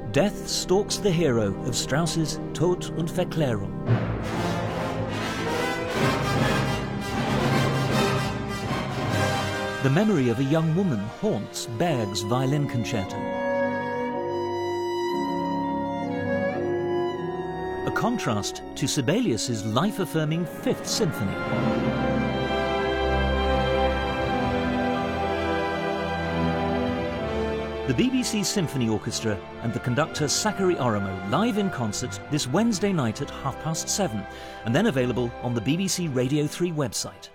Death stalks the hero of Strauss's Tod und Verklärung. The memory of a young woman haunts Berg's violin concerto. A contrast to Sibelius's life-affirming Fifth Symphony. The BBC Symphony Orchestra and the conductor Sakari Oromo live in concert this Wednesday night at 7:30, and then available on the BBC Radio 3 website.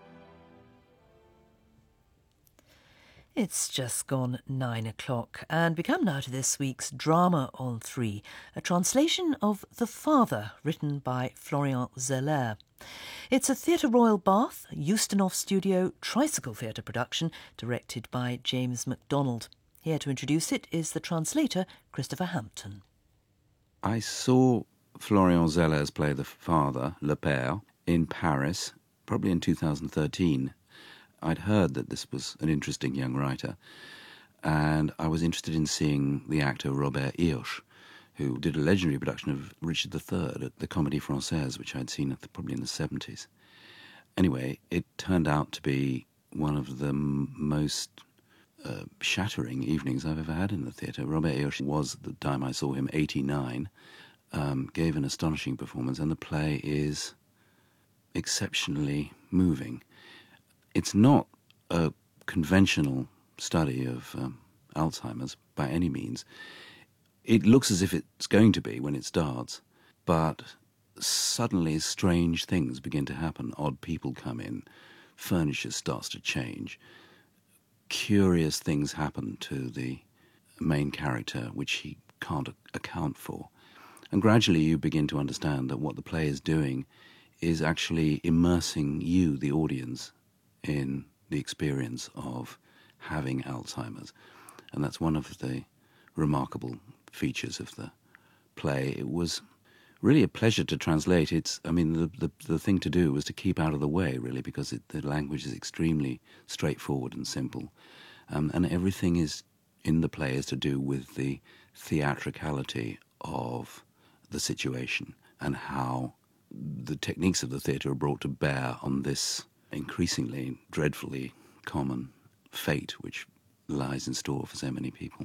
It's just gone 9 o'clock, and we come now to this week's Drama on 3, a translation of The Father, written by Florian Zeller. It's a Theatre Royal Bath, Ustinov Studio tricycle theatre production, directed by James MacDonald. Here to introduce it is the translator, Christopher Hampton. I saw Florian Zeller's play The Father, Le Père, in Paris, probably in 2013. I'd heard that this was an interesting young writer, and I was interested in seeing the actor Robert Hirsch, who did a legendary production of Richard III at the Comédie Française, which I'd seen probably in the 70s. Anyway, it turned out to be one of the most shattering evenings I've ever had in the theatre. Robert Hirsch was, at the time I saw him, 89, gave an astonishing performance, and the play is exceptionally moving. It's not a conventional study of Alzheimer's by any means. It looks as if it's going to be when it starts, but suddenly strange things begin to happen. Odd people come in, furniture starts to change, curious things happen to the main character which he can't account for. And gradually you begin to understand that what the play is doing is actually immersing you, the audience, in the experience of having Alzheimer's. And that's one of the remarkable features of the play. It was really a pleasure to translate. The thing to do was to keep out of the way, really, because the language is extremely straightforward and simple. And everything is in the play is to do with the theatricality of the situation and how the techniques of the theatre are brought to bear on this increasingly dreadfully common fate which lies in store for so many people.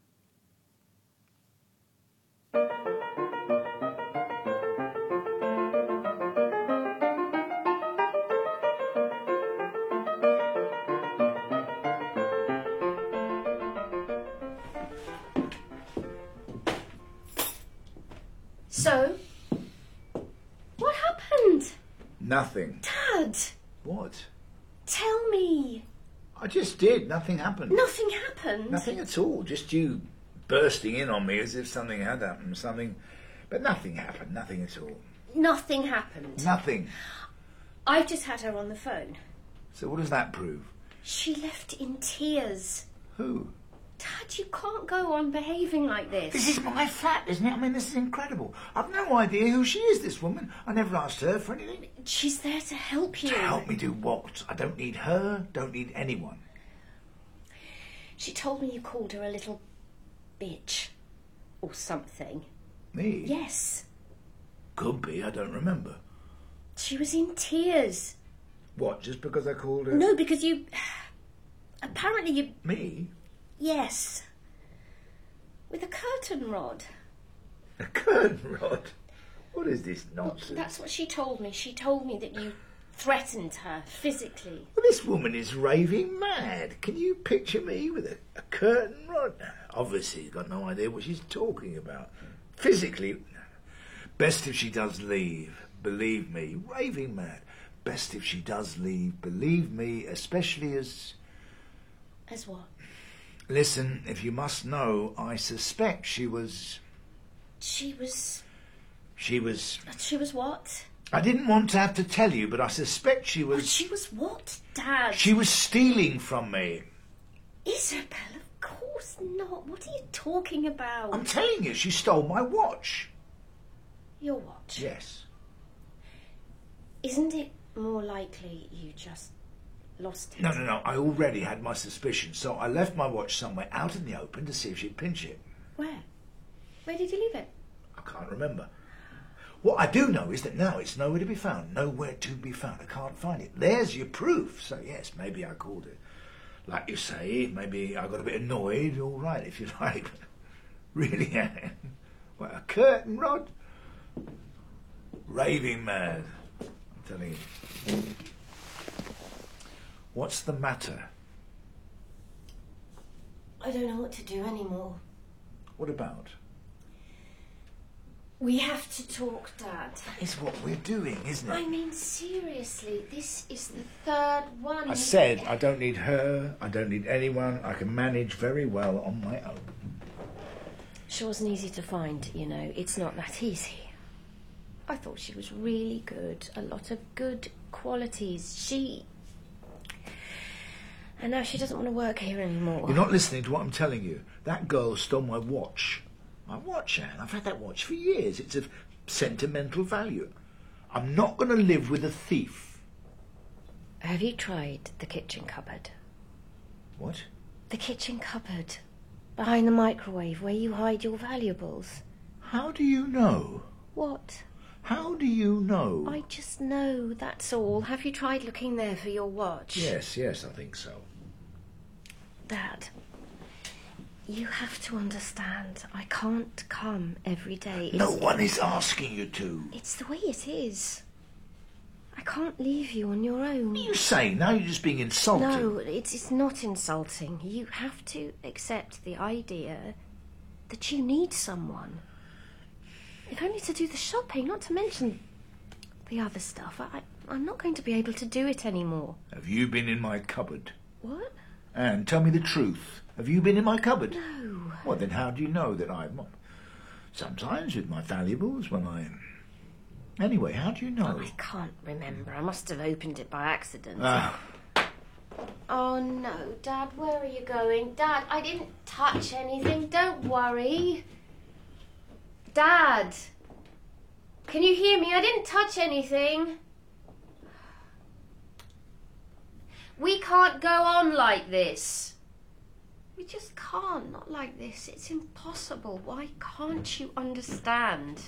So, what happened? Nothing. Dad! What? Tell me. I just did. Nothing happened. Nothing happened? Nothing at all. Just you bursting in on me as if something had happened. But nothing happened. Nothing at all. Nothing happened? Nothing. I've just had her on the phone. So what does that prove? She left in tears. Who? Dad, you can't go on behaving like this. This is my flat, isn't it? I mean, this is incredible. I've no idea who she is, this woman. I never asked her for anything. She's there to help you. To help me do what? I don't need her, don't need anyone. She told me you called her a little bitch. Or something. Me? Yes. Could be, I don't remember. She was in tears. What, just because I called her? No, because you... Apparently you... Me? Yes. With a curtain rod. A curtain rod? What is this nonsense? That's what she told me. She told me that you threatened her physically. Well, this woman is raving mad. Can you picture me with a curtain rod? Obviously, you've got no idea what she's talking about. Physically, best if she does leave. Believe me, raving mad. Best if she does leave. Believe me, especially as... As what? Listen, if you must know, I suspect she was... She was... She was... She was what? I didn't want to have to tell you, but I suspect she was... But she was what, Dad? She was stealing from me. Isabel, of course not. What are you talking about? I'm telling you, she stole my watch. Your watch? Yes. Isn't it more likely you just lost it? No. I already had my suspicions, so I left my watch somewhere out in the open to see if she'd pinch it. Where? Where did you leave it? I can't remember. What I do know is that now it's nowhere to be found. Nowhere to be found. I can't find it. There's your proof. So, yes, maybe I called it. Like you say, maybe I got a bit annoyed. All right, if you like. Really, Anne? What, a curtain rod? Raving mad, I'm telling you. What's the matter? I don't know what to do anymore. What about? We have to talk, Dad. That is what we're doing, isn't it? I mean, seriously, this is the third one. I said I don't need her, I don't need anyone. I can manage very well on my own. She wasn't easy to find, you know. It's not that easy. I thought she was really good. A lot of good qualities. And now she doesn't want to work here anymore. You're not listening to what I'm telling you. That girl stole my watch. My watch, Anne. I've had that watch for years. It's of sentimental value. I'm not going to live with a thief. Have you tried the kitchen cupboard? What? The kitchen cupboard. Behind the microwave where you hide your valuables. How do you know? What? How do you know? I just know, that's all. Have you tried looking there for your watch? Yes, I think so. Dad, you have to understand, I can't come every day. No one is asking you to. It's the way it is. I can't leave you on your own. What are you saying? Now you're just being insulting. No, it's not insulting. You have to accept the idea that you need someone. If only to do the shopping, not to mention the other stuff. I'm not going to be able to do it anymore. Have you been in my cupboard? What? Anne, tell me the truth. Have you been in my cupboard? No. Well, then how do you know that I'm not? Sometimes with my valuables when I... Anyway, how do you know? I can't remember. I must have opened it by accident. Oh, no. Dad, where are you going? Dad, I didn't touch anything. Don't worry. Dad! Can you hear me? I didn't touch anything. We can't go on like this. We just can't. Not like this. It's impossible. Why can't you understand?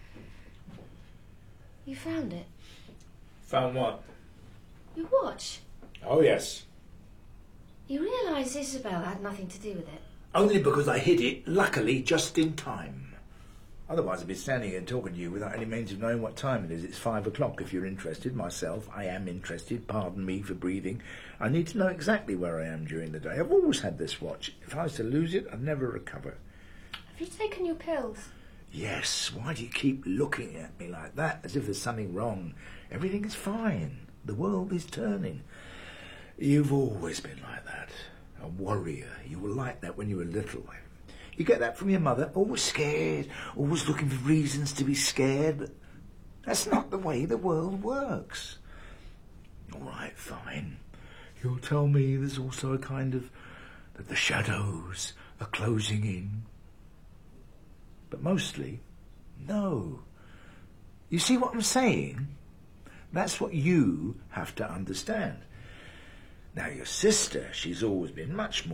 You found it? Found what? Your watch. Oh, yes. You realise Isabel had nothing to do with it? Only because I hid it, luckily, just in time. Otherwise I'd be standing here talking to you without any means of knowing what time it is. It's 5 o'clock if you're interested. Myself, I am interested. Pardon me for breathing. I need to know exactly where I am during the day. I've always had this watch. If I was to lose it, I'd never recover. Have you taken your pills? Yes. Why do you keep looking at me like that, as if there's something wrong? Everything is fine. The world is turning. You've always been like that. A warrior. You were like that when you were little. You get that from your mother, always scared, always looking for reasons to be scared, but that's not the way the world works. All right, fine. You'll tell me there's also a kind of... that the shadows are closing in. But mostly, no. You see what I'm saying? That's what you have to understand. Now, your sister, she's always been much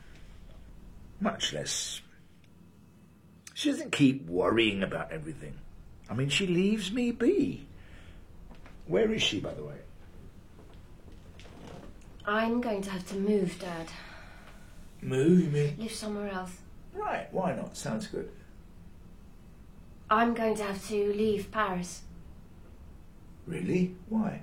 less... She doesn't keep worrying about everything. I mean, she leaves me be. Where is she, by the way? I'm going to have to move, Dad. Move, you mean? Live somewhere else. Right, why not? Sounds good. I'm going to have to leave Paris. Really? Why?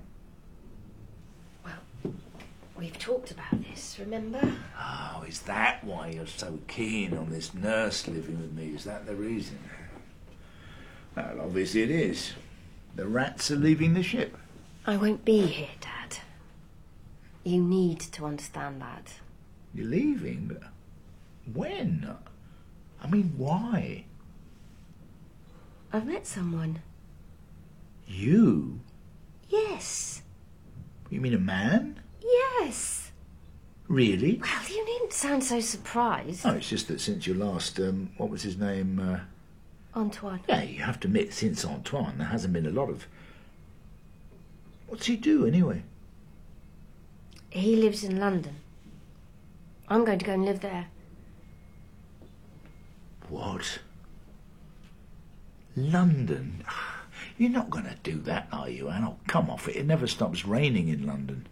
Well, we've talked about this, remember? Oh, is that why you're so keen on this nurse living with me? Is that the reason? Well, obviously it is. The rats are leaving the ship. I won't be here, Dad. You need to understand that. You're leaving? But when? I mean, why? I've met someone. You? Yes. You mean a man? Yes. Really? Well, you needn't sound so surprised. Oh, it's just that since your last, what was his name? Antoine. Yeah, you have to admit, since Antoine, there hasn't been a lot of... What's he do, anyway? He lives in London. I'm going to go and live there. What? London? You're not going to do that, are you, Anne? Oh, come off it. It never stops raining in London.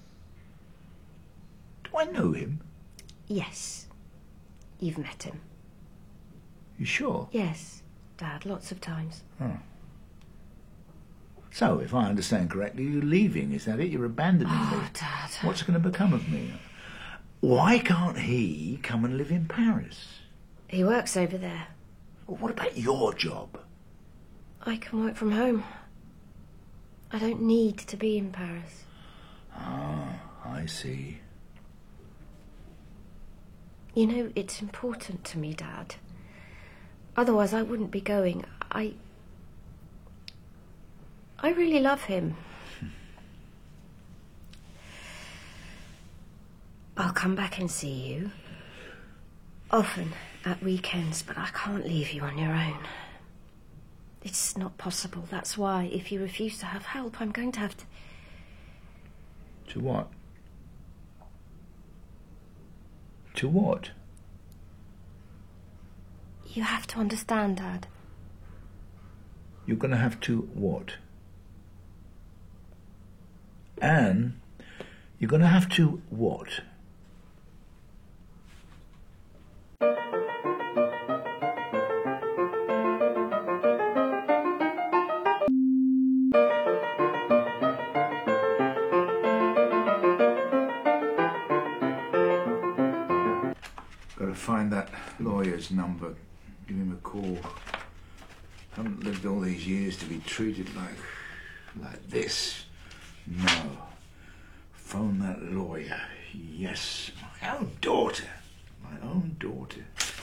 Do I know him? Yes. You've met him. You sure? Yes, Dad, lots of times. Oh. So, if I understand correctly, you're leaving, is that it? You're abandoning me? Oh, Dad. What's going to become of me? Why can't he come and live in Paris? He works over there. Well, what about your job? I can work from home. I don't need to be in Paris. Ah, I see. You know, it's important to me, Dad. Otherwise, I wouldn't be going. I really love him. I'll come back and see you. Often, at weekends, but I can't leave you on your own. It's not possible. That's why, if you refuse to have help, I'm going to have to... To what? To what? You have to understand, Dad. You're going to have to what? Anne, you're going to have to what? Got to find that lawyer's number. Give him a call. Haven't lived all these years to be treated like this. No. Phone that lawyer. Yes, my own daughter. My own daughter.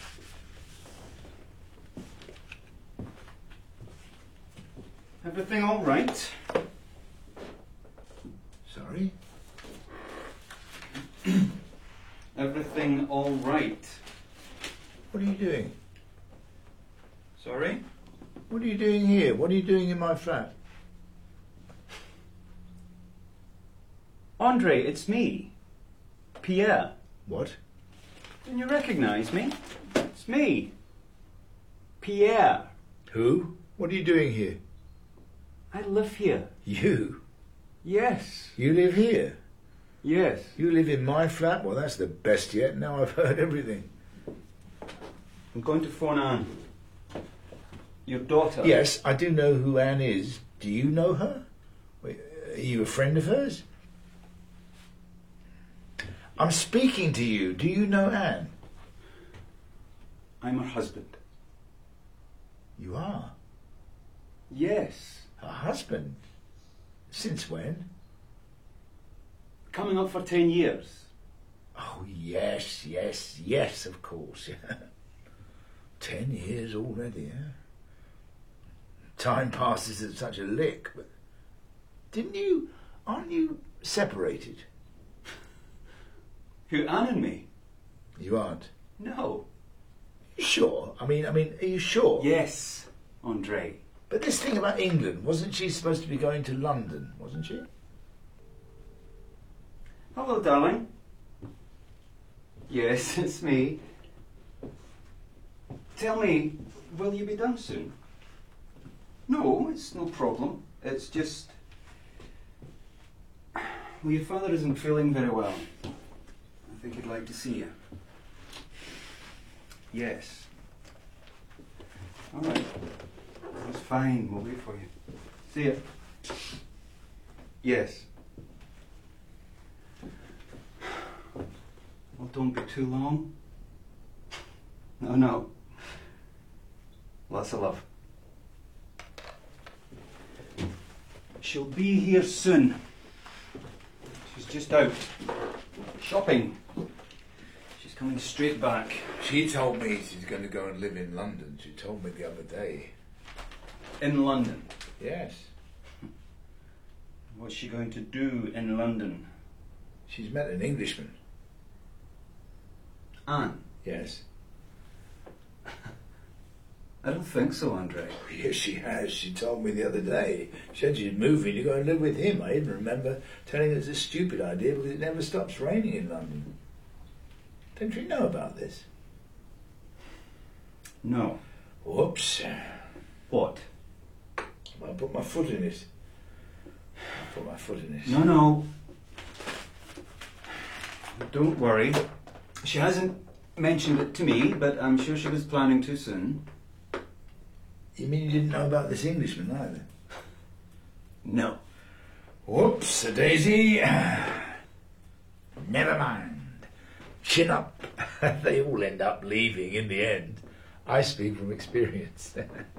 Everything all right? Sorry? Everything all right? What are you doing? Sorry? What are you doing here? What are you doing in my flat? Andre, it's me. Pierre. What? Didn't you recognise me? It's me. Pierre. Who? What are you doing here? I live here. You? Yes. You live here? Yes. You live in my flat? Well, that's the best yet. Now I've heard everything. I'm going to phone Anne. Your daughter. Yes, I do know who Anne is. Do you know her? Wait, are you a friend of hers? I'm speaking to you. Do you know Anne? I'm her husband. You are? Yes. Her husband? Since when? Coming up for 10 years. Oh, yes, of course. 10 years already, eh? Time passes at such a lick, but aren't you separated? Who, Anne and me? You aren't? No. You sure? I mean, are you sure? Yes, Andre. But this thing about England, wasn't she supposed to be going to London, wasn't she? Hello, darling. Yes, it's me. Tell me, will you be done soon? No, it's no problem. It's just... Well, your father isn't feeling very well. I think he'd like to see you. Yes. All right. That's fine. We'll wait for you. See you. Yes. Well, don't be too long. No. Lots of love. She'll be here soon. She's just out. Shopping. She's coming straight back. She told me she's going to go and live in London. She told me the other day. In London? Yes. What's she going to do in London? She's met an Englishman. Anne? Yes. I don't think so, Andre. Yes, she has. She told me the other day. She said she's moving to go and live with him. I even remember telling her it's a stupid idea because it never stops raining in London. Don't you know about this? No. Whoops. What? I'll put my foot in it. No. Don't worry. She hasn't mentioned it to me, but I'm sure she was planning to soon. You mean you didn't know about this Englishman either? No. Whoops, a daisy. Never mind. Chin up. They all end up leaving in the end. I speak from experience.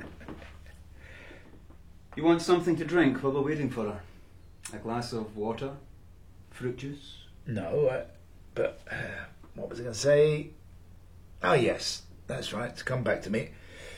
You want something to drink while we're waiting for her? A glass of water? Fruit juice? No, but what was I going to say? Oh, yes, that's right. It's come back to me.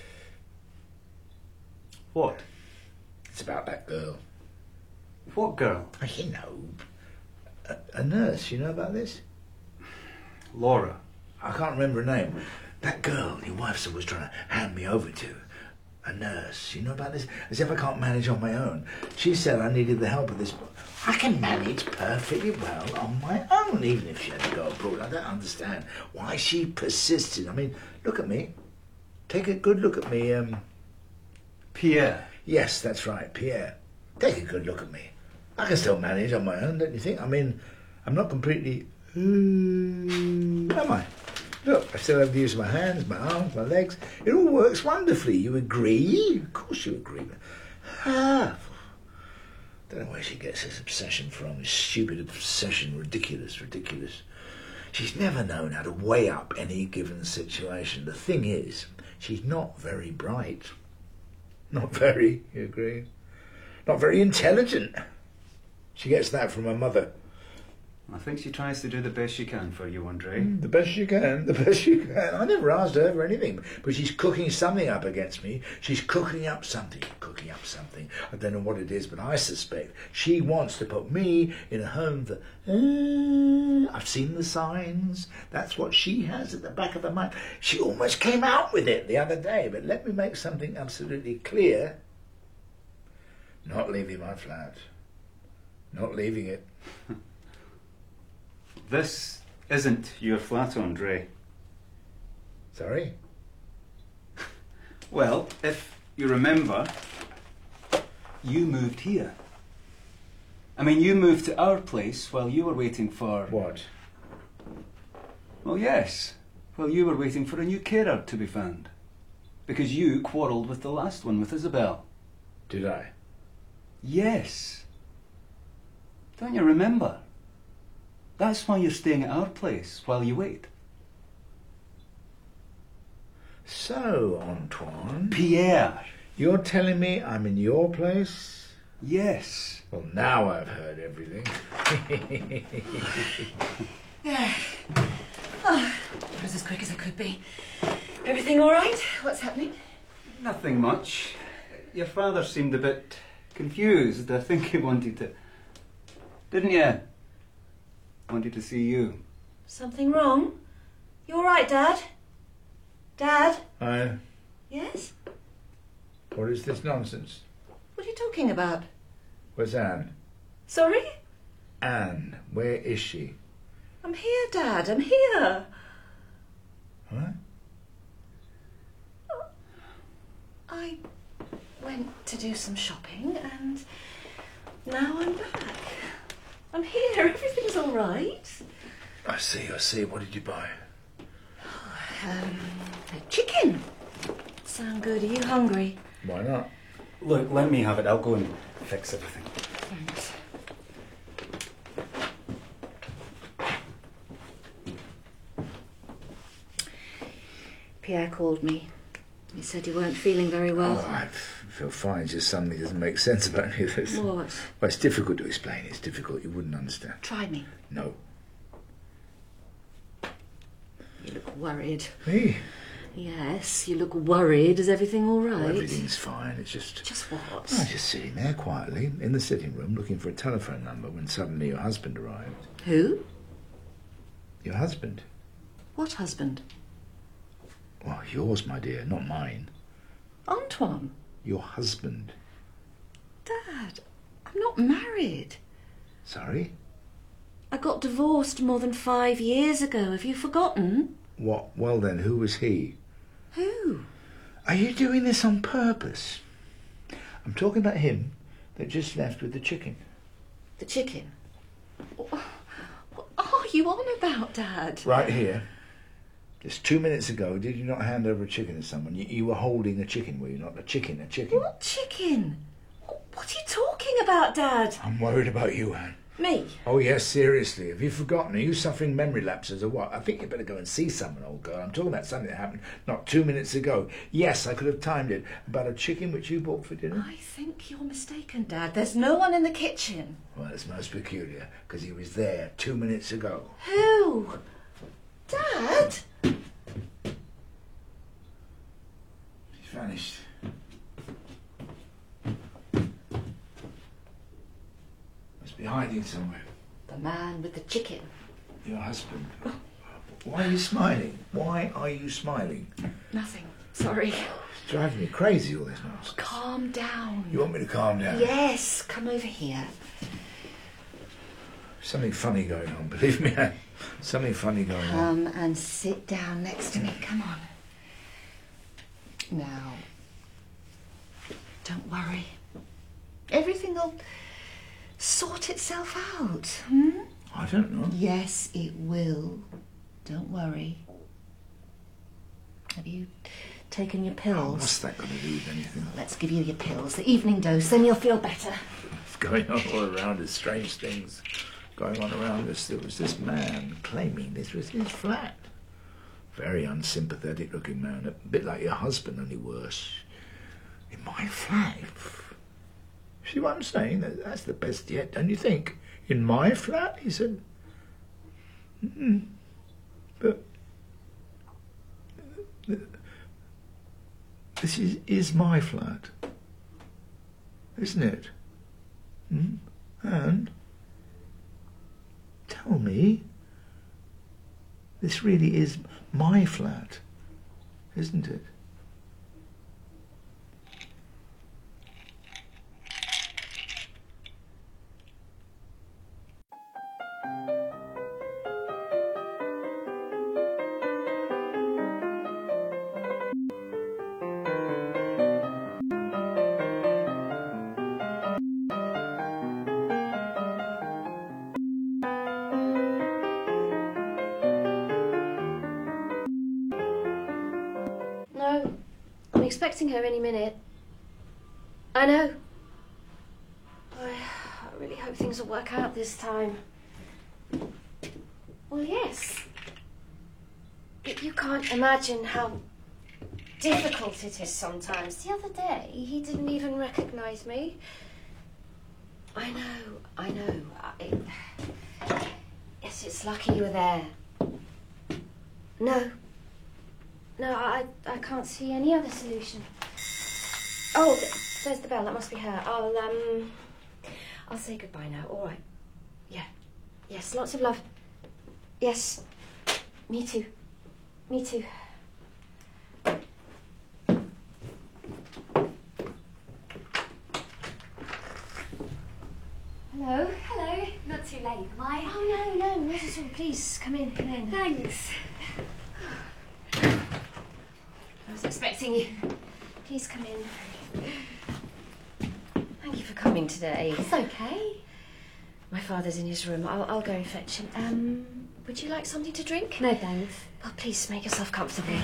What? It's about that girl. What girl? You know, a nurse. You know about this? Laura. I can't remember her name. That girl your wife was trying to hand me over to. A nurse. You know about this? As if I can't manage on my own. She said I needed the help of this. I can manage perfectly well on my own, even if she had to go abroad. I don't understand why she persisted. I mean, look at me. Take a good look at me. Pierre. Yes, that's right, Pierre. Take a good look at me. I can still manage on my own, don't you think? I mean, I'm not completely... am I? Look, I still have the use of my hands, my arms, my legs. It all works wonderfully. You agree? Of course you agree. Don't know where she gets this obsession from. This stupid obsession. Ridiculous. She's never known how to weigh up any given situation. The thing is, she's not very bright. Not very, you agree? Not very intelligent. She gets that from her mother. I think she tries to do the best she can for you, Andre. The best you can. I never asked her for anything, but she's cooking something up against me. She's cooking up something. I don't know what it is, but I suspect she wants to put me in a home that... I've seen the signs. That's what she has at the back of her mind. She almost came out with it the other day, but let me make something absolutely clear. Not leaving my flat. Not leaving it. This isn't your flat, Andre. Sorry? Well, if you remember, you moved here. I mean, you moved to our place while you were waiting for... What? Well, yes. While you were waiting for a new carer to be found. Because you quarrelled with the last one, with Isabel. Did I? Yes. Don't you remember? That's why you're staying at our place while you wait. So, Antoine... Pierre! You're telling me I'm in your place? Yes. Well, now I've heard everything. That was as quick as it could be. Everything all right? What's happening? Nothing much. Your father seemed a bit confused. I think he wanted to... Didn't you? Wanted to see you. Something wrong? You all right, Dad? Dad? Yes? What is this nonsense? What are you talking about? Where's Anne? Sorry? Anne, where is she? I'm here, Dad. I'm here. What? I went to do some shopping and now I'm back. I'm here. Everything's all right. I see. What did you buy? Chicken. Sound good. Are you hungry? Why not? Look, let me have it. I'll go and fix everything. Thanks. Pierre called me. He said you weren't feeling very well. Oh, I feel fine. It's just something that doesn't make sense about any of this. What? Well, it's difficult to explain. It's difficult. You wouldn't understand. Try me. No. You look worried. Me? Yes, you look worried. Is everything all right? Oh, everything's fine. It's just... Just what? I was just sitting there quietly in the sitting room looking for a telephone number when suddenly your husband arrived. Who? Your husband. What husband? Well, yours, my dear, not mine. Antoine. Your husband. Dad, I'm not married. Sorry? I got divorced more than 5 years ago. Have you forgotten? What? Well then, who was he? Who? Are you doing this on purpose? I'm talking about him that just left with the chicken. The chicken? What are you on about, Dad? Right here. Just 2 minutes ago, did you not hand over a chicken to someone? You were holding a chicken, were you not? A chicken. What chicken? What are you talking about, Dad? I'm worried about you, Anne. Me? Oh, yes, seriously. Have you forgotten? Are you suffering memory lapses or what? I think you better go and see someone, old girl. I'm talking about something that happened not 2 minutes ago. Yes, I could have timed it. About a chicken which you bought for dinner. I think you're mistaken, Dad. There's no one in the kitchen. Well, it's most peculiar, because he was there 2 minutes ago. Who? Dad? He's vanished. Must be hiding somewhere. The man with the chicken. Your husband. Why are you smiling? Why are you smiling? Nothing. Sorry. It's driving me crazy, all this nonsense. Calm down. You want me to calm down? Yes, come over here. Something funny going on, believe me. Something funny going on. Come and sit down next to me. Come on. Now, don't worry. Everything will sort itself out. I don't know. Yes, it will. Don't worry. Have you taken your pills? What's that got to do with anything? Let's give you your pills. The evening dose, then you'll feel better. It's going on all around us, strange things going on around us. There was this man claiming this was his flat. Very unsympathetic looking man, a bit like your husband, only worse. In my flat? See what I'm saying? That's the best yet, don't you think? In my flat? He said. But this is my flat, isn't it? And tell me, this really is my flat, isn't it? No, I'm expecting her any minute. I know. I really hope things will work out this time. Well, yes. But you can't imagine how difficult it is sometimes. The other day, he didn't even recognise me. I know. Yes, it's lucky you were there. No, I can't see any other solution. Oh, there's the bell. That must be her. I'll say goodbye now. All right. Yeah. Yes, lots of love. Yes. Me too. Me too. Hello. Hello. Not too late, am I? Oh, no, not at all. Please, come in. Thanks. I was expecting you. Please come in. Thank you for coming today. It's okay. My father's in his room. I'll go and fetch him. Would you like something to drink? No, thanks. Well, please make yourself comfortable.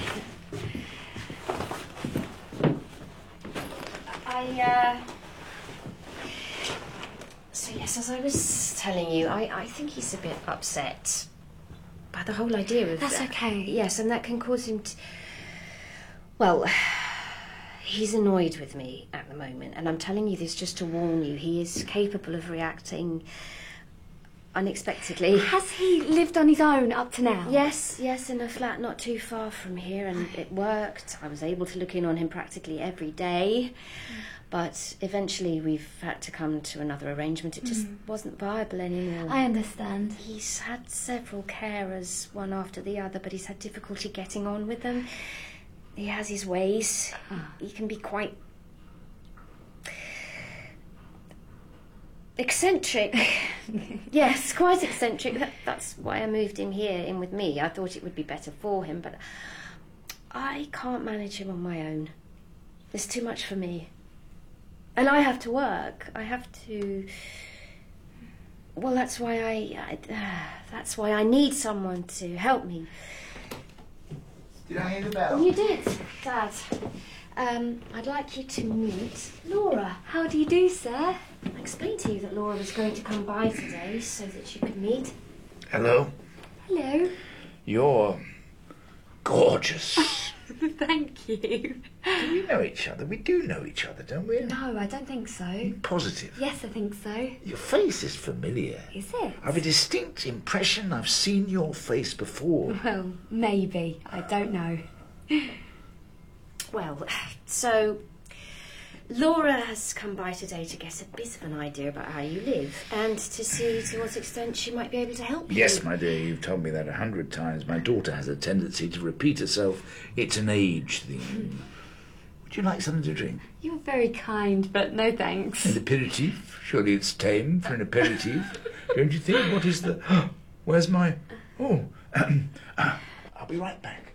So yes, as I was telling you, I think he's a bit upset by the whole idea of... That's okay. Yes, and that can cause him to... Well, he's annoyed with me at the moment, and I'm telling you this just to warn you. He is capable of reacting unexpectedly. Has he lived on his own up to now? Yes, in a flat not too far from here, and it worked. I was able to look in on him practically every day. But eventually we've had to come to another arrangement. It just wasn't viable anymore. I understand. He's had several carers, one after the other, but he's had difficulty getting on with them. He has his ways. He can be quite eccentric. Yes, quite eccentric. That's why I moved him here in with me. I thought it would be better for him, but I can't manage him on my own. It's too much for me. And I have to work. I have to... Well, that's why that's why I need someone to help me. Did I hear the bell? You did, Dad. I'd like you to meet Laura. How do you do, sir? I explained to you that Laura was going to come by today so that you could meet. Hello. Hello. You're gorgeous. Thank you. Do we know each other? We do know each other, don't we? No, I don't think so. Are you positive? Yes, I think so. Your face is familiar. Is it? I have a distinct impression I've seen your face before. Well, maybe. I don't know. Well, so Laura has come by today to get a bit of an idea about how you live and to see to what extent she might be able to help you. Yes, my dear, you've told me that 100 times. My daughter has a tendency to repeat herself. It's an age thing. Would you like something to drink? You're very kind, but no thanks. An aperitif? Surely it's tame for an aperitif. Don't you think? What is the... Where's my... Oh, I'll be right back.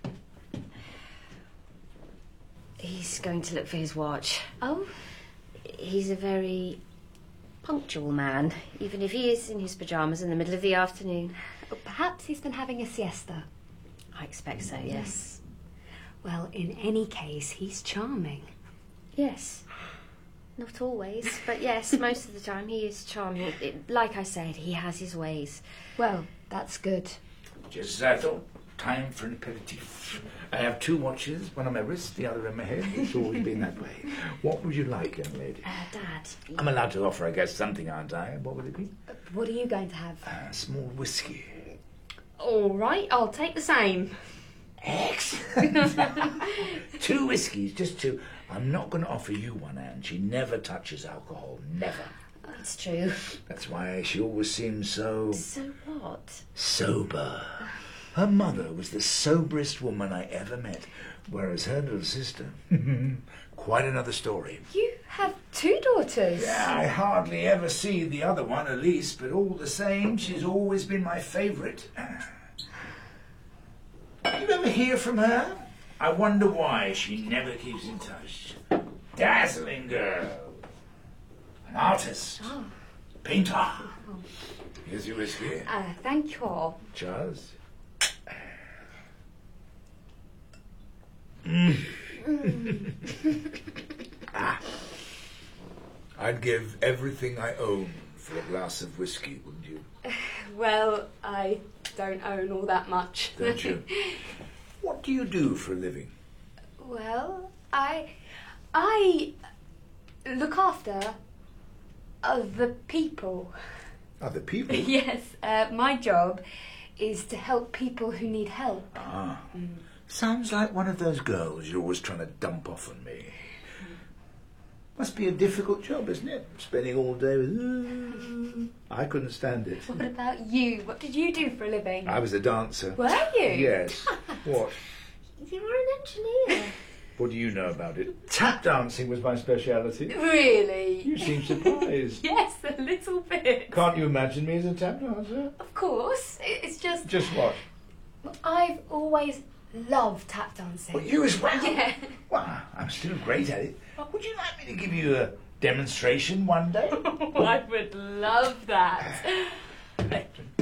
He's going to look for his watch. Oh? He's a very punctual man, even if he is in his pyjamas in the middle of the afternoon. Perhaps he's been having a siesta. I expect so, yes. Well, in any case, he's charming. Yes. Not always, but yes, most of the time he is charming. Like I said, he has his ways. Well, that's good. Just as I thought. Time for an aperitif. I have 2 watches, one on my wrist, the other in my head. It's always been that way. What would you like, young lady? Dad. I'm allowed to offer, I guess, something, aren't I? What would it be? What are you going to have? A small whiskey. All right, I'll take the same. Excellent. 2 whiskies, just 2. I'm not going to offer you one, Anne. She never touches alcohol. Never. That's true. That's why she always seems so... So what? sober. Her mother was the soberest woman I ever met, whereas her little sister... quite another story. You have 2 daughters. Yeah, I hardly ever see the other one, Elise, but all the same, she's always been my favourite. You ever hear from her? I wonder why she never keeps in touch. Dazzling girl. An artist. Oh. Painter. Here's your whiskey. Thank you all. Charles. I'd give everything I own for a glass of whiskey, wouldn't you? Well, I don't own all that much. Don't you? What do you do for a living? Well, I look after other people. Other people? Yes, my job is to help people who need help. Ah. Sounds like one of those girls you're always trying to dump off on me. Must be a difficult job, isn't it? Spending all day with... I couldn't stand it. What about you? What did you do for a living? I was a dancer. Were you? Yes. What? You were an engineer. What do you know about it? Tap dancing was my speciality. Really? You seem surprised. Yes, a little bit. Can't you imagine me as a tap dancer? Of course. It's just... Just what? I've always loved tap dancing. Well, you as well? Yeah. Well, I'm still great at it. Would you like me to give you a demonstration one day? I would love that. Why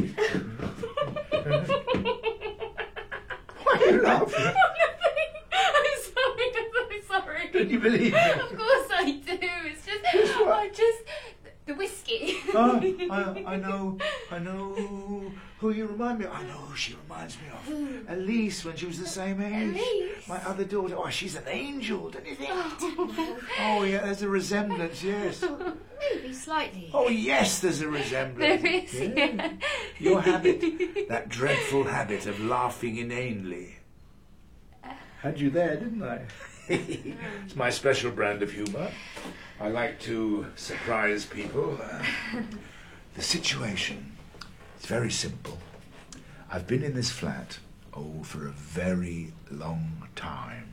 are you laughing? I'm sorry. Don't you believe me? Of course I do. It's just the whiskey. I know who you remind me of. I know who she reminds me of. Elise, when she was the same age. Elise? My other daughter. Oh, she's an angel, don't you think? Oh, yeah, there's a resemblance, yes. Maybe slightly. Oh, yes, there's a resemblance. There is, yeah. Your habit, that dreadful habit of laughing inanely. Had you there, didn't I? It's my special brand of humour. I like to surprise people. The situation is very simple. I've been in this flat, for a very long time.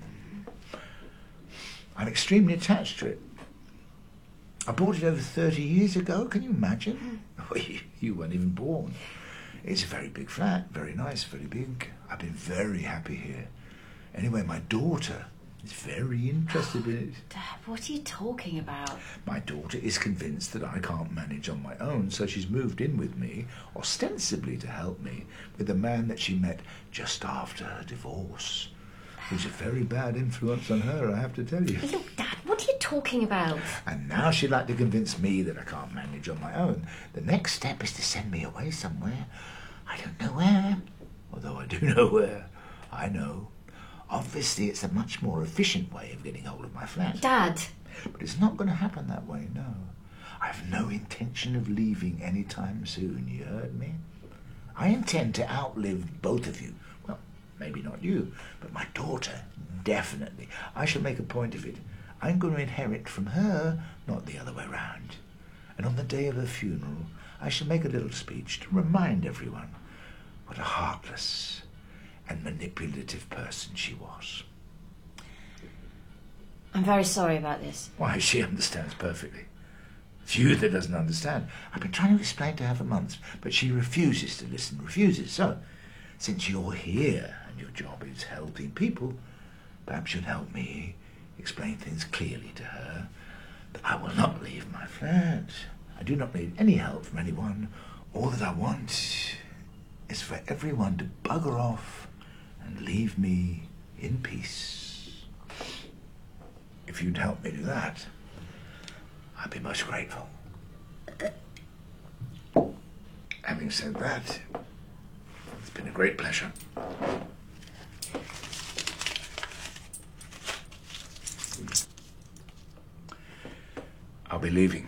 I'm extremely attached to it. I bought it over 30 years ago, can you imagine? Oh, you weren't even born. It's a very big flat, very nice, very big. I've been very happy here. Anyway, my daughter He's very interested in it. Dad, what are you talking about? My daughter is convinced that I can't manage on my own, so she's moved in with me, ostensibly to help me, with a man that she met just after her divorce. Who's a very bad influence on her, I have to tell you. Look, Dad, what are you talking about? And now she'd like to convince me that I can't manage on my own. The next step is to send me away somewhere. I don't know where, although I do know where. I know. Obviously, it's a much more efficient way of getting hold of my flat. Dad! But it's not going to happen that way, no. I've no intention of leaving any time soon, you heard me? I intend to outlive both of you. Well, maybe not you, but my daughter, definitely. I shall make a point of it. I'm going to inherit from her, not the other way round. And on the day of her funeral, I shall make a little speech to remind everyone what a heartless and manipulative person she was. I'm very sorry about this. Why, she understands perfectly. It's you that doesn't understand. I've been trying to explain to her for months, but she refuses to listen, refuses. So, since you're here and your job is helping people, perhaps you'd help me explain things clearly to her that I will not leave my flat. I do not need any help from anyone. All that I want is for everyone to bugger off and leave me in peace. If you'd help me do that, I'd be most grateful. Having said that, it's been a great pleasure. I'll be leaving.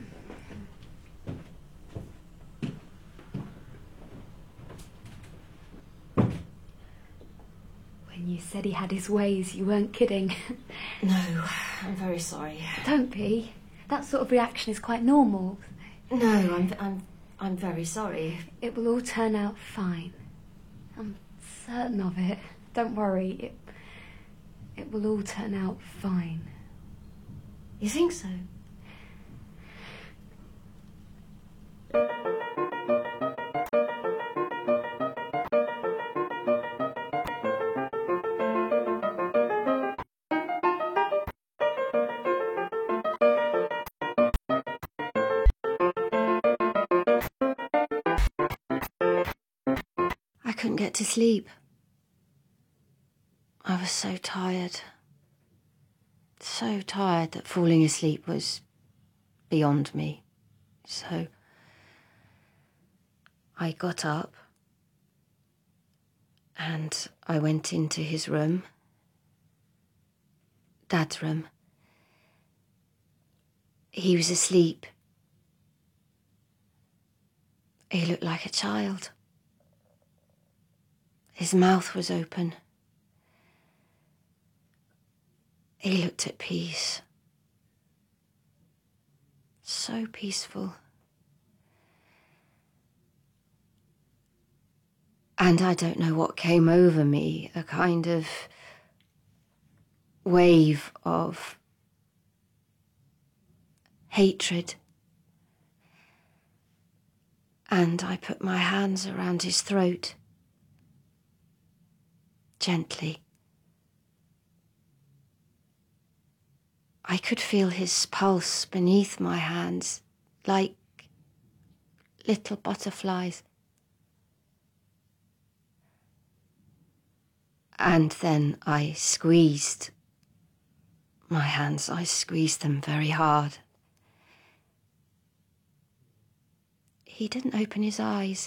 When you said he had his ways, you weren't kidding. No, I'm very sorry. Don't be. That sort of reaction is quite normal. No, I'm very sorry. It will all turn out fine. I'm certain of it. Don't worry. It will all turn out fine. You think so? I couldn't get to sleep. I was so tired. So tired that falling asleep was beyond me. So I got up and I went into his room, Dad's room. He was asleep. He looked like a child. His mouth was open. He looked at peace. So peaceful. And I don't know what came over me, a kind of wave of hatred. And I put my hands around his throat, gently. I could feel his pulse beneath my hands, like little butterflies. And then I squeezed my hands. I squeezed them very hard. He didn't open his eyes.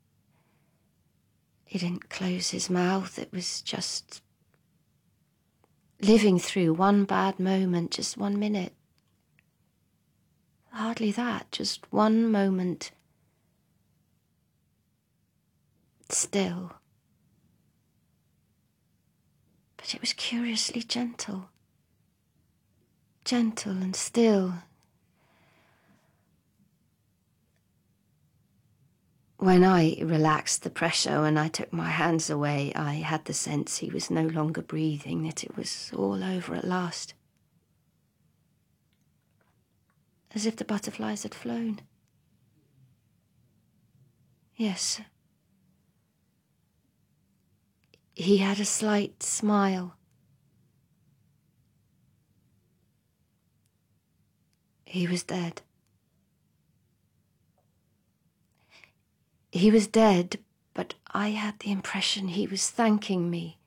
He didn't close his mouth. It was just living through one bad moment, just 1 minute. Hardly that, just one moment. Still. But it was curiously gentle. Gentle and still. When I relaxed the pressure, when I took my hands away, I had the sense he was no longer breathing, that it was all over at last. As if the butterflies had flown. Yes. He had a slight smile. He was dead. He was dead, but I had the impression he was thanking me.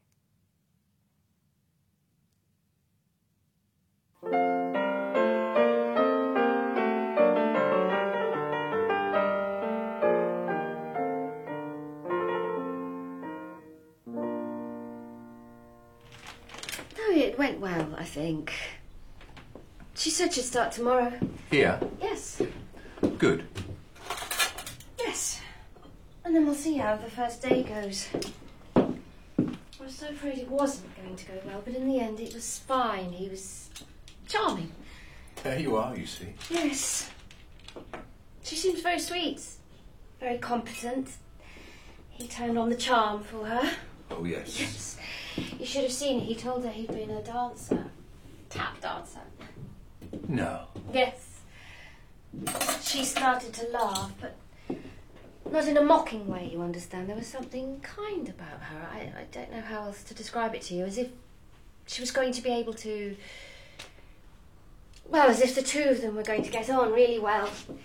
No, it went well, I think. She said she'd start tomorrow. Here? Yes. Good. Yes. And then we'll see how the first day goes. I was so afraid it wasn't going to go well, but in the end it was fine. He was charming. There you are, you see. Yes. She seems very sweet, very competent. He turned on the charm for her. Oh, yes. Yes. You should have seen it. He told her he'd been a dancer. Tap dancer. No. Yes. She started to laugh, but not in a mocking way, you understand. There was something kind about her. I don't know how else to describe it to you. As if she was going to be able to... Well, as if the two of them were going to get on really well.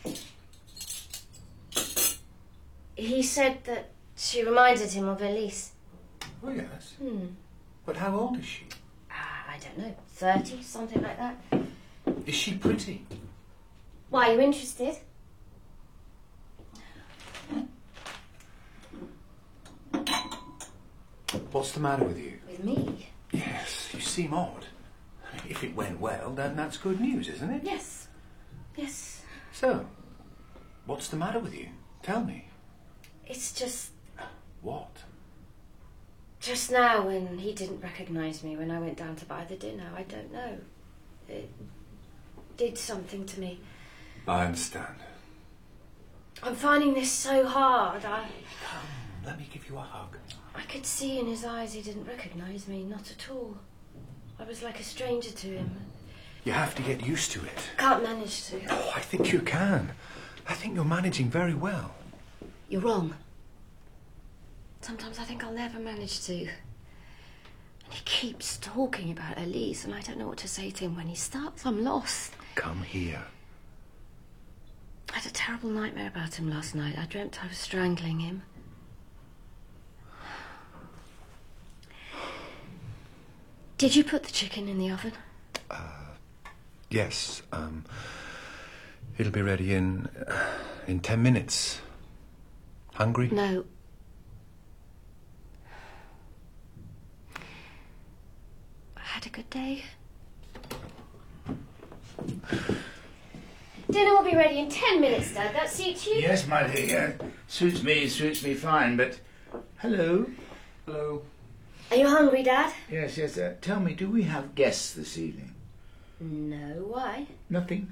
He said that she reminded him of Elise. Oh, yes. But how old is she? I don't know, 30, something like that. Is she pretty? Why, are you interested? What's the matter with you? With me? Yes, you seem odd. If it went well, then that's good news, isn't it? Yes. Yes. So, what's the matter with you? Tell me. It's just... What? Just now, when he didn't recognise me when I went down to buy the dinner, I don't know. It did something to me. I understand. I'm finding this so hard. Come, let me give you a hug. I could see in his eyes he didn't recognise me, not at all. I was like a stranger to him. You have to get used to it. Can't manage to. Oh, I think you can. I think you're managing very well. You're wrong. Sometimes I think I'll never manage to. And he keeps talking about Elise, and I don't know what to say to him when he starts. I'm lost. Come here. I had a terrible nightmare about him last night. I dreamt I was strangling him. Did you put the chicken in the oven? Yes. It'll be ready in 10 minutes. Hungry? No. I had a good day. Dinner will be ready in 10 minutes, Dad. That suits you? Yes, my dear. Suits me fine, but... Hello. Hello. Are you hungry, Dad? Yes. Tell me, do we have guests this evening? No. Why? Nothing.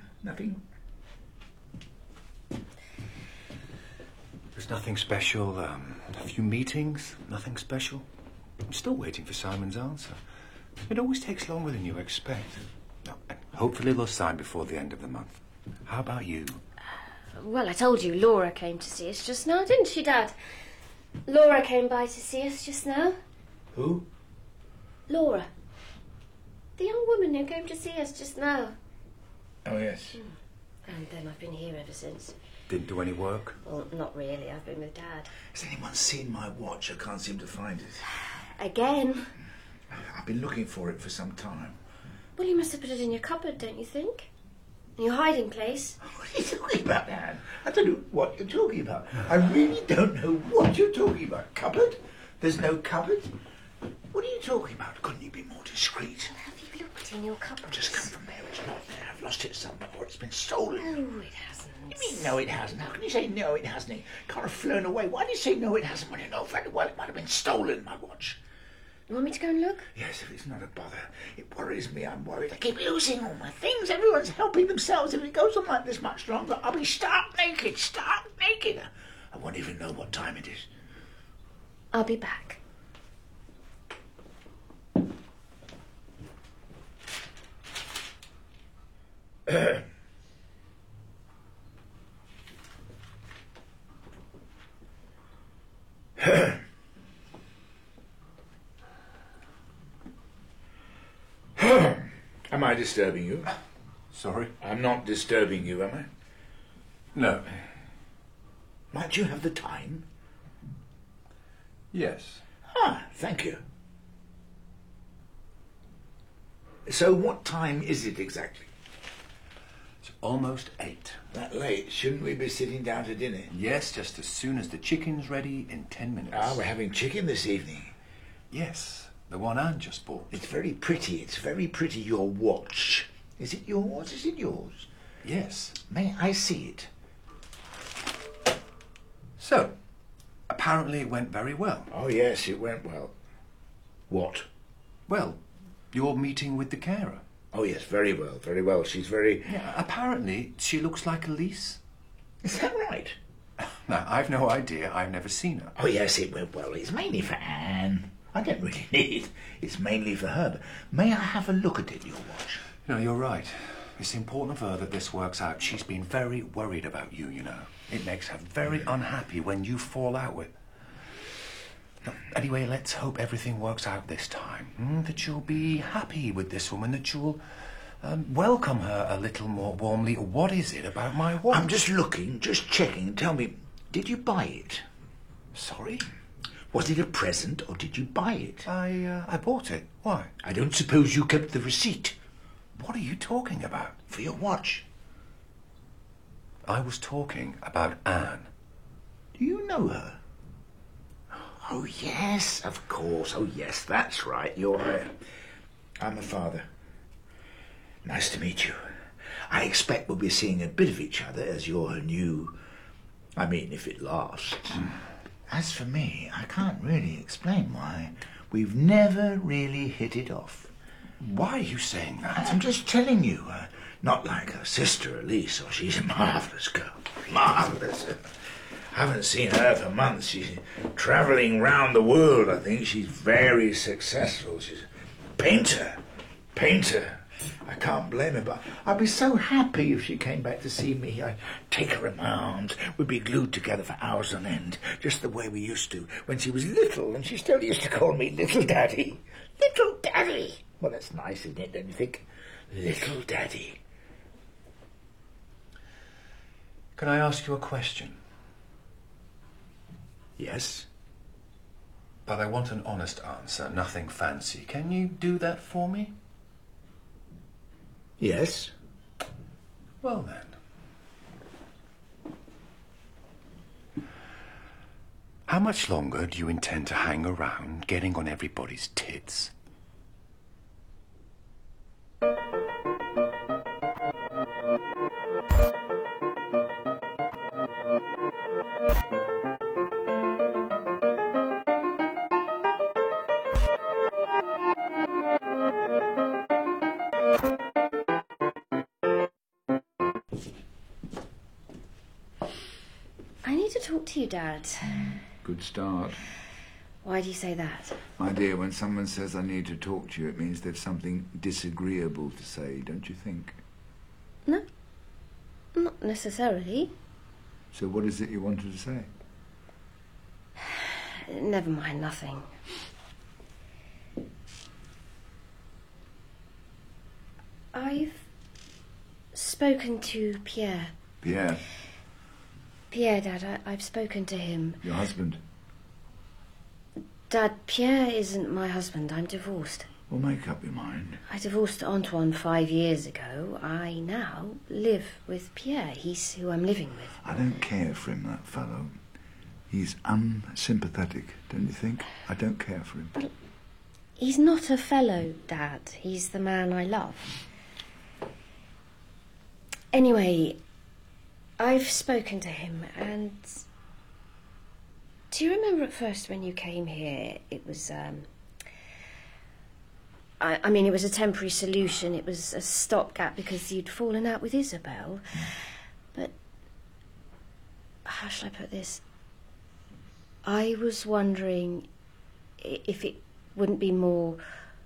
There's nothing special. A few meetings. Nothing special. I'm still waiting for Simon's answer. It always takes longer than you expect. No, and hopefully they'll sign before the end of the month. How about you? Well, I told you Laura came to see us just now, didn't she, Dad? Laura came by to see us just now. Who? Laura. The young woman who came to see us just now. Oh, yes. And then I've been here ever since. Didn't do any work? Well, not really. I've been with Dad. Has anyone seen my watch? I can't seem to find it. Again? I've been looking for it for some time. Well, you must have put it in your cupboard, don't you think? In your hiding place. What are you talking about, Anne? I don't know what you're talking about. I really don't know what you're talking about. Cupboard? There's no cupboard? What are you talking about? Couldn't you be more discreet? Have you looked in your cupboard? I've just come from there. It's not there. I've lost it somewhere, or it's been stolen. No, it hasn't. What do you mean, no, it hasn't? How can you say no, it hasn't? It can't have flown away. Why do you say no, it hasn't, when you know very well it might have been stolen, my watch? You want me to go and look? Yes, if it's not a bother. It worries me. I'm worried. I keep losing all my things. Everyone's helping themselves. If it goes on like this much longer, I'll be stark naked. I won't even know what time it is. I'll be back. Am I disturbing you? Sorry? I'm not disturbing you, am I? No. Might you have the time? Yes. Ah, thank you. So what time is it exactly? It's almost 8. That late? Shouldn't we be sitting down to dinner? Yes, just as soon as the chicken's ready in 10 minutes. Ah, we're having chicken this evening. Yes, the one Anne just bought. It's very pretty. It's very pretty, your watch. Is it yours? Is it yours? Yes. May I see it? So, apparently it went very well. Oh, yes, it went well. What? Well, your meeting with the carer. Oh, yes, very well, very well. She's very... Yeah, apparently she looks like Elise. Is that right? Now, I've no idea. I've never seen her. Oh, yes, it went well. It's mainly for Anne. I don't really need it. It's mainly for her. But may I have a look at it, your watch? No, you're right. It's important for her that this works out. She's been very worried about you, you know. It makes her very unhappy when you fall out with... No, anyway, let's hope everything works out this time. That you'll be happy with this woman, that you'll welcome her a little more warmly. What is it about my watch? I'm just looking, just checking. Tell me, did you buy it? Sorry? Was it a present or did you buy it? I bought it. Why? I don't suppose you kept the receipt What are you talking about? for your watch. I was talking about Anne. Do you know her? Oh, yes, of course. Oh, yes, that's right. I'm a father. Nice to meet you. I expect we'll be seeing a bit of each other as you're her new... I mean, if it lasts. As for me, I can't really explain why. We've never really hit it off. Why are you saying that? I'm just telling you. Not like her sister, Elise, or she's a marvellous girl. Marvellous. Haven't seen her for months. She's travelling round the world, I think. She's very successful. She's a painter. I can't blame her, but I'd be so happy if she came back to see me. I'd take her around. We'd be glued together for hours on end, just the way we used to when she was little, and she still used to call me Little Daddy. Little Daddy! Well, that's nice, isn't it, don't you think? Little Daddy. Can I ask you a question? Yes? But I want an honest answer, nothing fancy. Can you do that for me? Yes? Well then. How much longer do you intend to hang around getting on everybody's tits? I need to talk to you, Dad. Good start. Why do you say that? My dear, when someone says I need to talk to you, it means they've something disagreeable to say, don't you think? No, not necessarily. So what is it you wanted to say? Never mind, nothing. I've spoken to Pierre. Pierre, Pierre, Dad, I've spoken to him. your husband. Dad, Pierre isn't my husband. I'm divorced. Well, make up your mind. I divorced Antoine 5 years ago. I now live with Pierre. He's who I'm living with. I don't care for him, that fellow. He's unsympathetic, don't you think? I don't care for him. But he's not a fellow, Dad. He's the man I love. Anyway, I've spoken to him, and... Do you remember at first when you came here, it was, I mean, it was a temporary solution. It was a stopgap because you'd fallen out with Isabel. But how shall I put this? I was wondering if it wouldn't be more...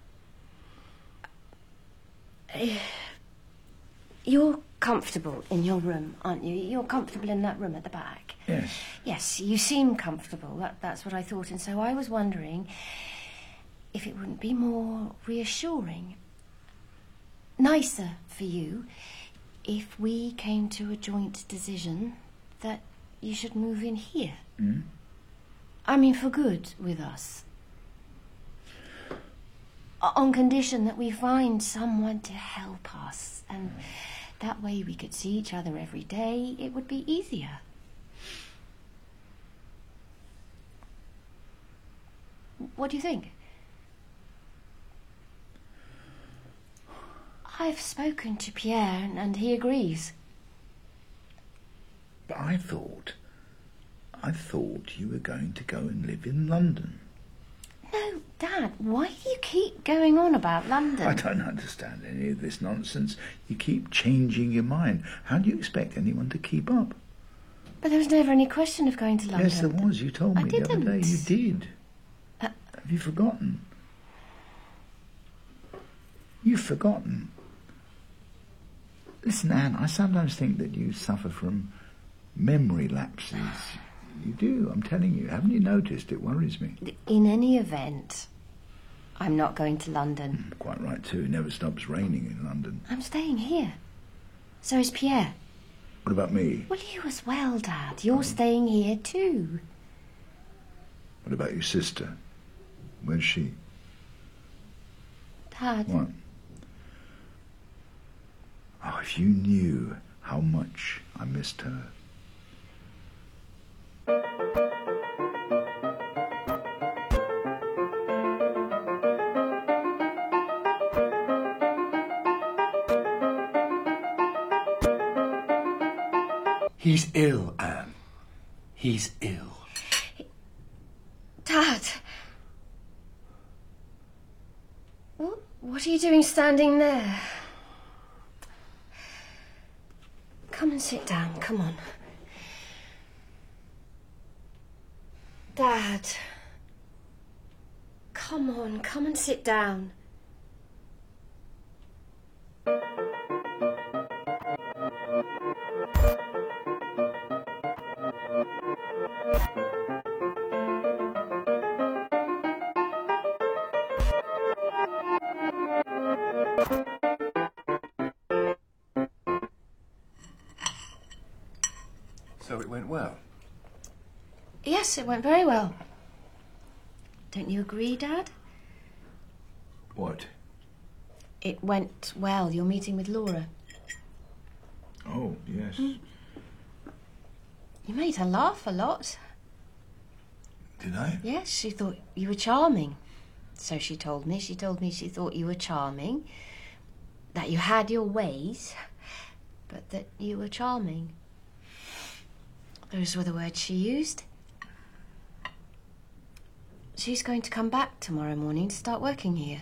You're comfortable in your room, aren't you? You're comfortable in that room at the back. Yes. Yes, you seem comfortable. That's what I thought. And so I was wondering if it wouldn't be more reassuring, nicer for you, if we came to a joint decision that you should move in here? I mean, for good with us. On condition that we find someone to help us, and that way we could see each other every day. It would be easier. What do you think? I've spoken to Pierre and he agrees. But I thought you were going to go and live in London. No, Dad, why do you keep going on about London? I don't understand any of this nonsense. You keep changing your mind. How do you expect anyone to keep up? But there was never any question of going to London. Yes, there was. You told me the other day. You did. Have you forgotten? You've forgotten. Listen, Anne, I sometimes think that you suffer from memory lapses. You do, I'm telling you. Haven't you noticed? It worries me. In any event, I'm not going to London. Quite right, too. It never stops raining in London. I'm staying here. So is Pierre. What about me? Well, you as well, Dad. You're staying here too. What about your sister? Where's she? Dad. What? Oh, if you knew how much I missed her. He's ill, Anne. He's ill. Dad! What are you doing standing there? Come and sit down, come on. Dad. Come on, come and sit down. So it went well? Yes, it went very well. Don't you agree, Dad? What? It went well, your meeting with Laura. Oh, yes. You made her laugh a lot. Did I? Yes, she thought you were charming. So she told me. She told me she thought you were charming, that you had your ways, but that you were charming. Those were the words she used. She's going to come back tomorrow morning to start working here.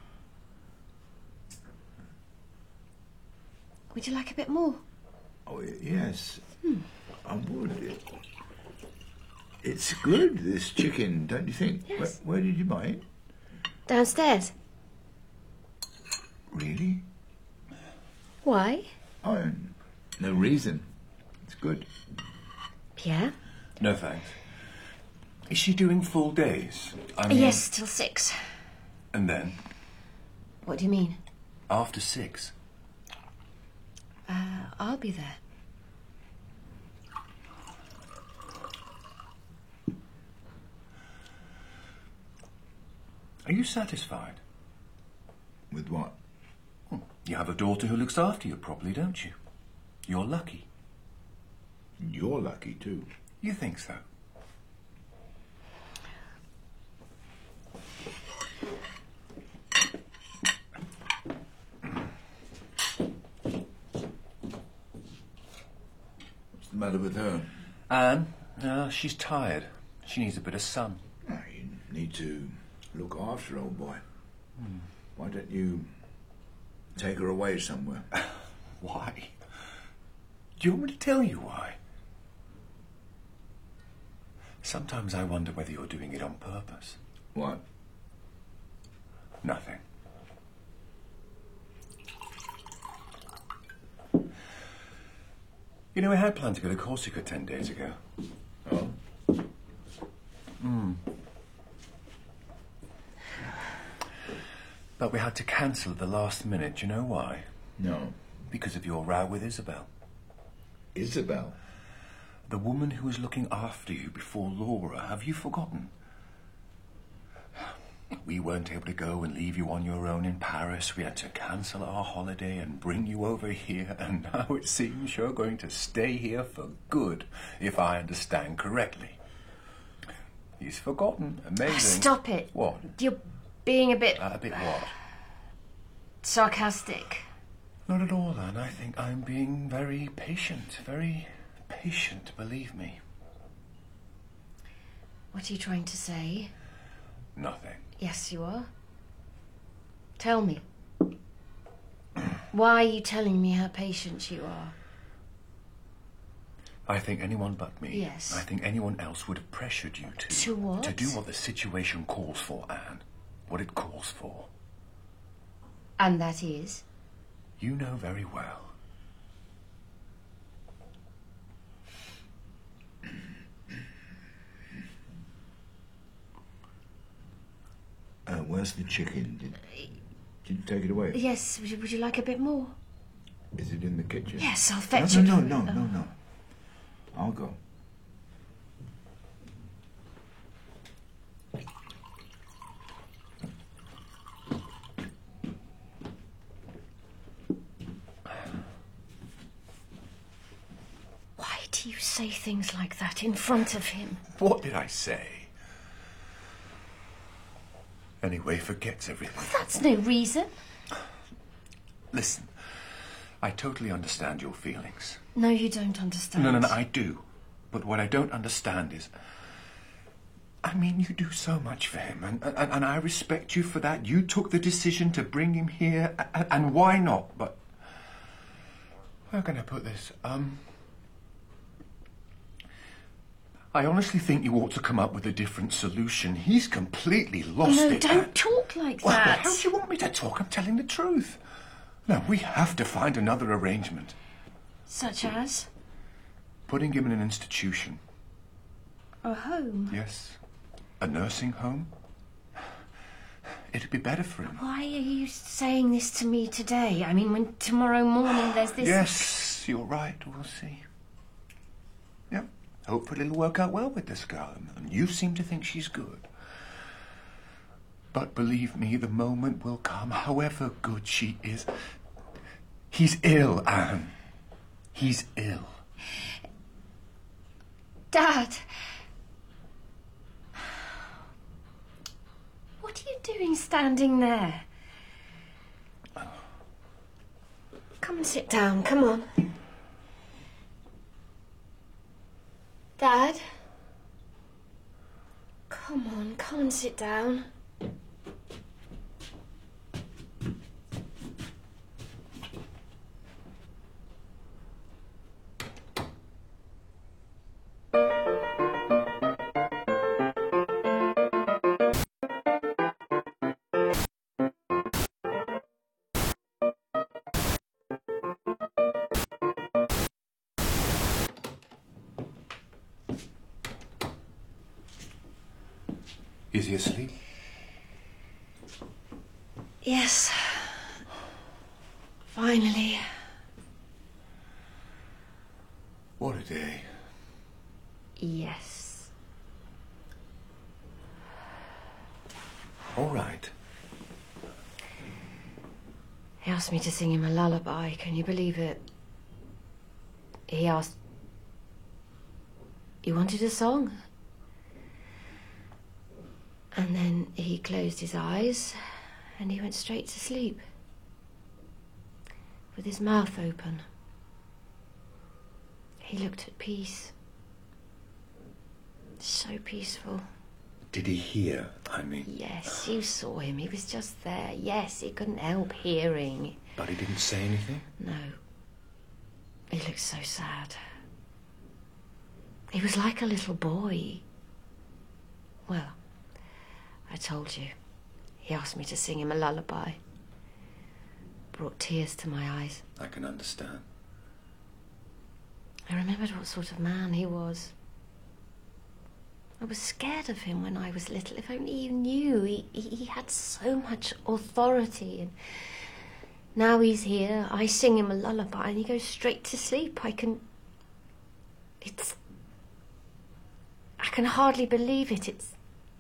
Would you like a bit more? Oh, yes. I would. It's good, this chicken, don't you think? Yes. Where did you buy it? Downstairs. Really? Why? Oh, no reason. It's good. Pierre? No, thanks. Is she doing full days? I mean, Yes, till 6. And then? What do you mean? After 6? I'll be there. Are you satisfied? With what? You have a daughter who looks after you properly, don't you? You're lucky. You're lucky, too. You think so? What's the matter with her? Anne? She's tired. She needs a bit of sun. Oh, you need to look after her, old boy. Why don't you take her away somewhere? Why? Do you want me to tell you why? Sometimes I wonder whether you're doing it on purpose. What? Nothing. You know, I had planned to go to Corsica 10 days ago. Oh? But we had to cancel at the last minute. Do you know why? No. Because of your row with Isabel. Isabel? The woman who was looking after you before Laura. Have you forgotten? We weren't able to go and leave you on your own in Paris. We had to cancel our holiday and bring you over here. And now it seems you're going to stay here for good, if I understand correctly. He's forgotten. Amazing. Stop it. What? You're being a bit... A bit what? sarcastic. Not at all, Anne. I think I'm being very patient. Very patient, believe me. What are you trying to say? Nothing. Yes, you are. Tell me. Why are you telling me how patient you are? I think anyone but me. Yes. I think anyone else would have pressured you to... To what? To do what the situation calls for, Anne. What it calls for. And that is? You know very well. Where's the chicken? Did you take it away? Yes, would you like a bit more? Is it in the kitchen? Yes, I'll fetch it. No. I'll go. Why do you say things like that in front of him? What did I say? Anyway, forgets everything. That's no reason. Listen, I totally understand your feelings. No, you don't understand. No, I do. But what I don't understand is... I mean, you do so much for him, and I respect you for that. You took the decision to bring him here, and why not? But... how can I put this? I honestly think you ought to come up with a different solution. He's completely lost it. No, don't talk like Well, that. how do you want me to talk? I'm telling the truth. No, we have to find another arrangement. Such as? Putting him in an institution. A home? Yes. A nursing home. It'd be better for him. Why are you saying this to me today? I mean, when tomorrow morning there's this... Yes, you're right. We'll see. Yep. Hopefully it'll work out well with this girl. And you seem to think she's good. But believe me, the moment will come, however good she is. He's ill, Anne. He's ill. Dad! What are you doing standing there? Come and sit down, come on. Dad? Come on, come and sit down. Is he asleep? Yes. Finally. What a day. Yes. All right. He asked me to sing him a lullaby. Can you believe it? He asked... He wanted a song. And then he closed his eyes and he went straight to sleep. With his mouth open. He looked at peace. So peaceful. Did he hear, I mean? Yes, you saw him. He was just there. Yes, he couldn't help hearing. But he didn't say anything? No. He looked so sad. He was like a little boy. Well, I told you. He asked me to sing him a lullaby. Brought tears to my eyes. I can understand. I remembered what sort of man he was. I was scared of him when I was little. If only you knew. He had so much authority. And Now he's here, I sing him a lullaby and he goes straight to sleep. I can hardly believe it. It's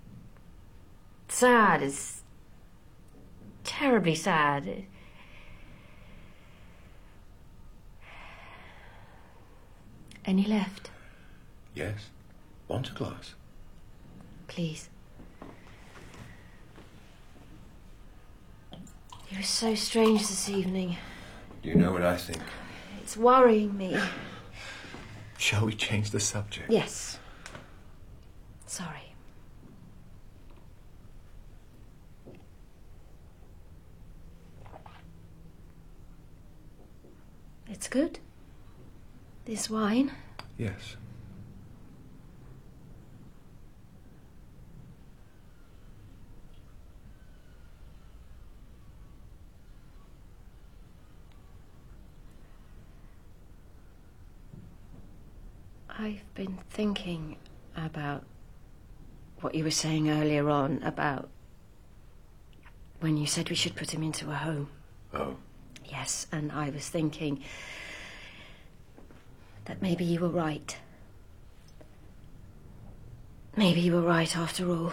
sad. It's terribly sad. And he left. Yes. Want a glass? Please. You were so strange this evening. Do you know what I think? It's worrying me. Shall we change the subject? Yes. Sorry. It's good. This wine. Yes. I've been thinking about what you were saying earlier on about when you said we should put him into a home. Oh? Yes, and I was thinking that maybe you were right. Maybe you were right after all.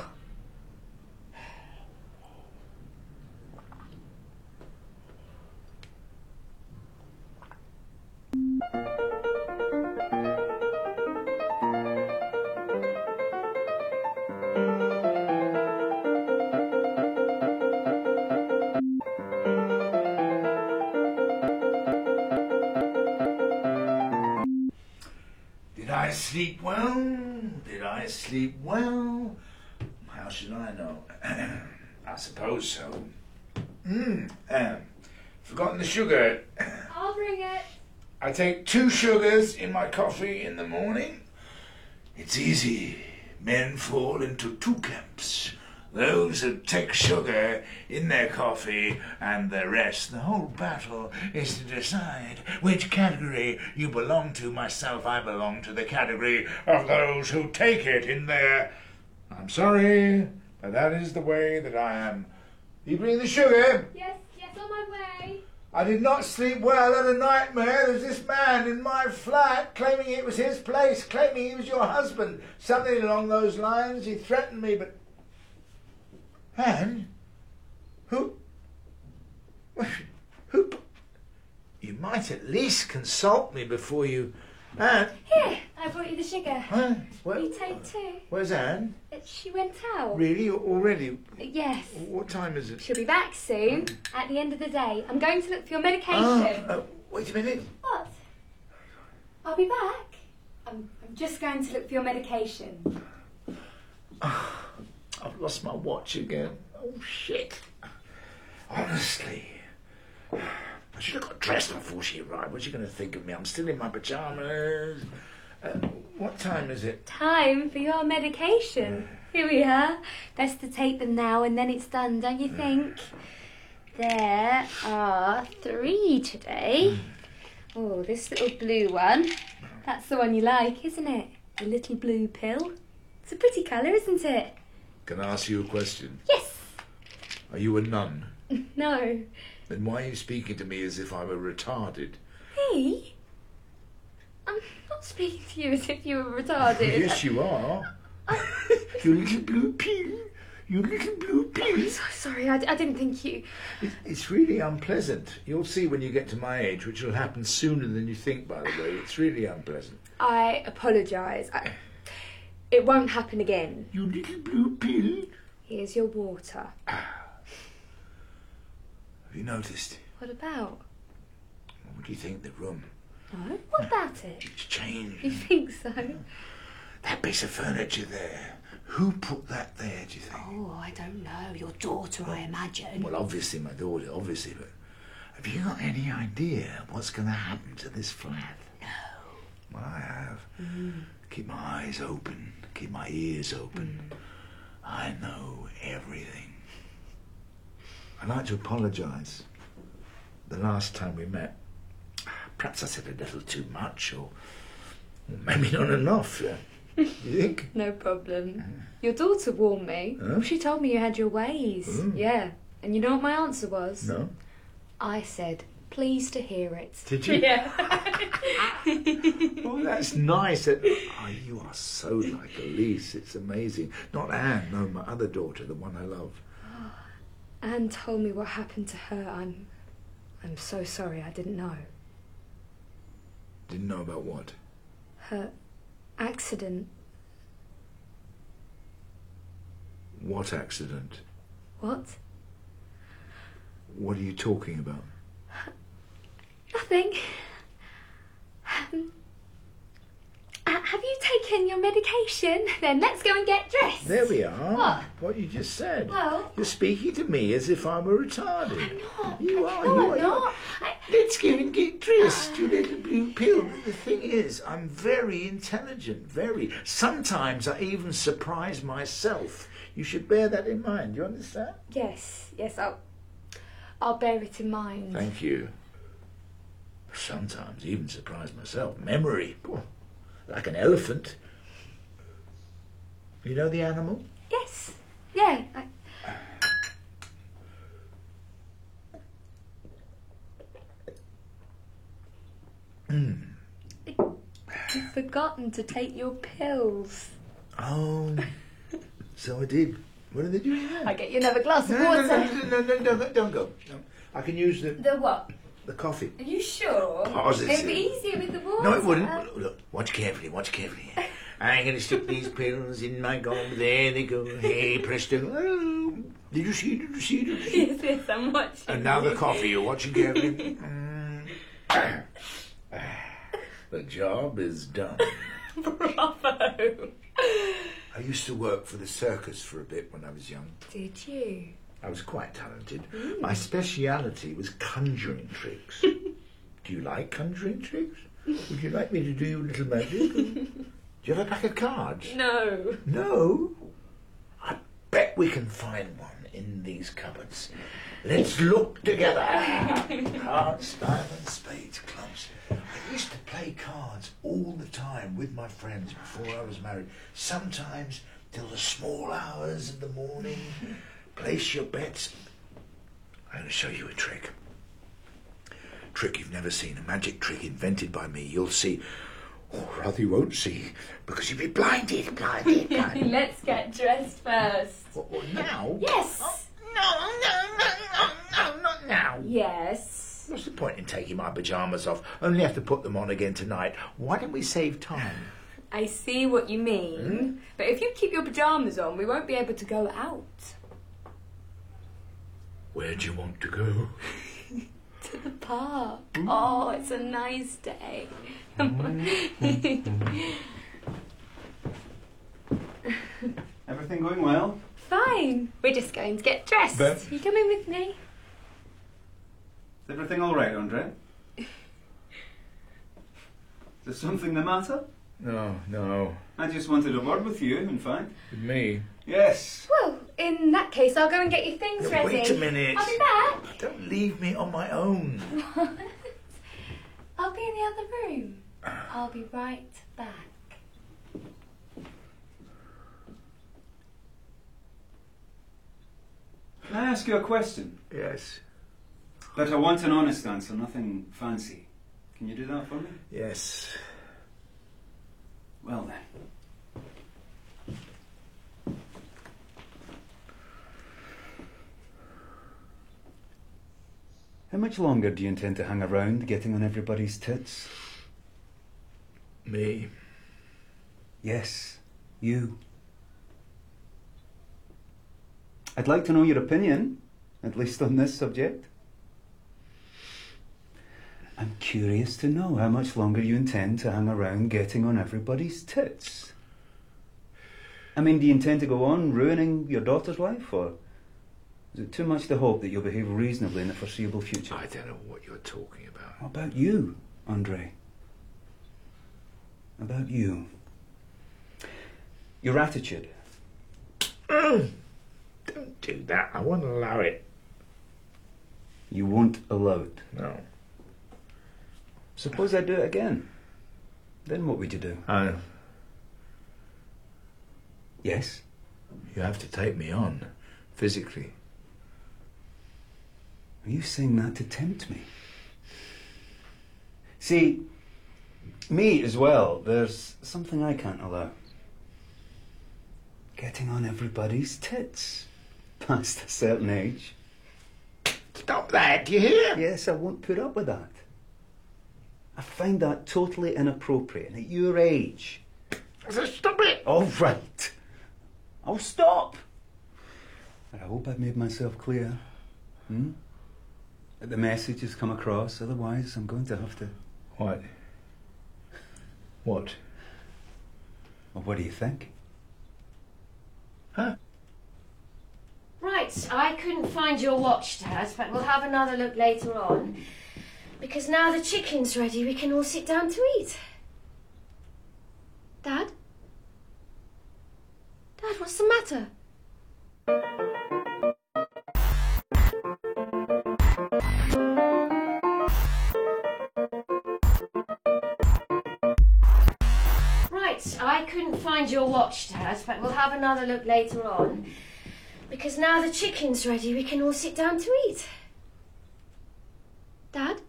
Did I sleep well? Did I sleep well? How should I know? I suppose so. Forgotten the sugar. I'll bring it. I take 2 sugars in my coffee in the morning. It's easy. Men fall into 2 camps. Those who take sugar in their coffee and the rest. The whole battle is to decide which category you belong to. Myself, I belong to the category of those who take it in their... I'm sorry, but that is the way that I am. You bring the sugar? Yes, on my way. I did not sleep well. I had a nightmare. There's this man in my flat claiming it was his place, claiming he was your husband. Something along those lines. He threatened me, but... Anne? Who? You might at least consult me before you... Anne? Here, I brought you the sugar. Huh? You take 2. Where's Anne? She went out. Really? Already? Yes. What time is it? She'll be back soon, at the end of the day. I'm going to look for your medication. Wait a minute. What? I'll be back. I'm just going to look for your medication. I've lost my watch again. Oh, shit. Honestly. I should have got dressed before she arrived. What's she going to think of me? I'm still in my pyjamas. What time is it? Time for your medication. Here we are. Best to take them now and then it's done, don't you think? There are 3 today. Oh, this little blue one. That's the one you like, isn't it? The little blue pill. It's a pretty colour, isn't it? Can I ask you a question? Yes. Are you a nun? No. Then why are you speaking to me as if I were retarded? Me? I'm not speaking to you as if you were retarded. Yes, you are. You little blue pill. You little blue pill. I'm so sorry, I didn't think you... It's really unpleasant. You'll see when you get to my age, which will happen sooner than you think, by the way. It's really unpleasant. I apologise. It won't happen again. You little blue pill. Here's your water. Have you noticed? What about? What do you think, the room? No? What about it? It's changed. You think so? That piece of furniture there. Who put that there, do you think? Oh, I don't know. Your daughter, I imagine. Well, obviously my daughter, obviously, but have you got any idea what's going to happen to this flat? No. Well, I have. Keep my eyes open, keep my ears open. I know everything. I'd like to apologise. The last time we met, perhaps I said a little too much, or maybe not enough. You think? No problem. Your daughter warned me. Huh? She told me you had your ways. Oh. Yeah. And you know what my answer was? No. I said, pleased to hear it. Did you? Yeah. Oh, that's nice. Oh, you are so like Elise. It's amazing. Not Anne, no, my other daughter, the one I love. Anne told me what happened to her. I'm so sorry. I didn't know. Didn't know about what? Her accident. What accident? What? What are you talking about? Nothing. Have you taken your medication? Then let's go and get dressed. There we are. What? You just said. Well- You're speaking to me as if I were retarded. I'm not. You are. No, you I'm are. not. Let's go and get dressed, you little blue pill. The thing is, I'm very intelligent, very. Sometimes I even surprise myself. You should bear that in mind. You understand? Yes, I'll bear it in mind. Thank you. Sometimes even surprise myself. Memory. Poor. Like an elephant. You know the animal? Yes. Yeah. You've forgotten to take your pills. Oh, so I did. What are they doing there? I'll get you another glass of No, water. no, don't go. No. I can use the what? coffee. Are you sure? Positive. It'd be easier with the water. No, it wouldn't. Look, watch carefully. I'm going to stick these pills in my gum. There they go. Hey, presto. Oh. Did you see? Yes, I'm watching. And now the coffee. You're watching carefully. The job is done. Bravo. I used to work for the circus for a bit when I was young. Did you? I was quite talented. My speciality was conjuring tricks. Do you like conjuring tricks? Would you like me to do you a little magic? Do you have a pack of cards? No. No? I bet we can find one in these cupboards. Let's look together. Cards, diamonds, spades, clubs. I used to play cards all the time with my friends before I was married. Sometimes till the small hours of the morning. Place your bets. I'm going to show you a trick. Trick you've never seen. A magic trick invented by me. You'll see. Or rather you won't see, because you'll be blinded. Let's get dressed first. What, now? Yes. No, not now. Yes. What's the point in taking my pyjamas off? Only have to put them on again tonight. Why don't we save time? I see what you mean. But if you keep your pyjamas on, we won't be able to go out. Where do you want to go? To the park. Oh, it's a nice day. Everything going well? Fine. We're just going to get dressed. But- You coming with me? Is everything all right, Andre? Is there something the matter? No. I just wanted a word with you, in fact. With me? Yes. Well, in that case, I'll go and get your things ready. Wait a minute. I'll be back. Don't leave me on my own. What? I'll be in the other room. I'll be right back. Can I ask you a question? Yes. But I want an honest answer, nothing fancy. Can you do that for me? Yes. Well then. How much longer do you intend to hang around getting on everybody's tits? Me? Yes, you. I'd like to know your opinion, at least on this subject. I'm curious to know how much longer you intend to hang around getting on everybody's tits. I mean, do you intend to go on ruining your daughter's life, or is it too much to hope that you'll behave reasonably in the foreseeable future? I don't know what you're talking about. What about you, Andre? About you. Your attitude. Don't do that. I won't allow it. You won't allow it. No. Suppose I do it again. Then what would you do? Yes? You have to take me on, physically. Are you saying that to tempt me? See, me as well, there's something I can't allow. Getting on everybody's tits past a certain age. Stop that, do you hear? Yes, I won't put up with that. I find that totally inappropriate at your age. So stop it! All right. I'll stop. I hope I've made myself clear. That the message has come across, otherwise I'm going to have to... What? What? Well, what do you think? Huh? Right, I couldn't find your watch, Dad, but we'll have another look later on. Because now the chicken's ready, we can all sit down to eat. Dad? Dad, what's the matter? Right, I couldn't find your watch, Dad, but we'll have another look later on. Because now the chicken's ready, we can all sit down to eat. Dad?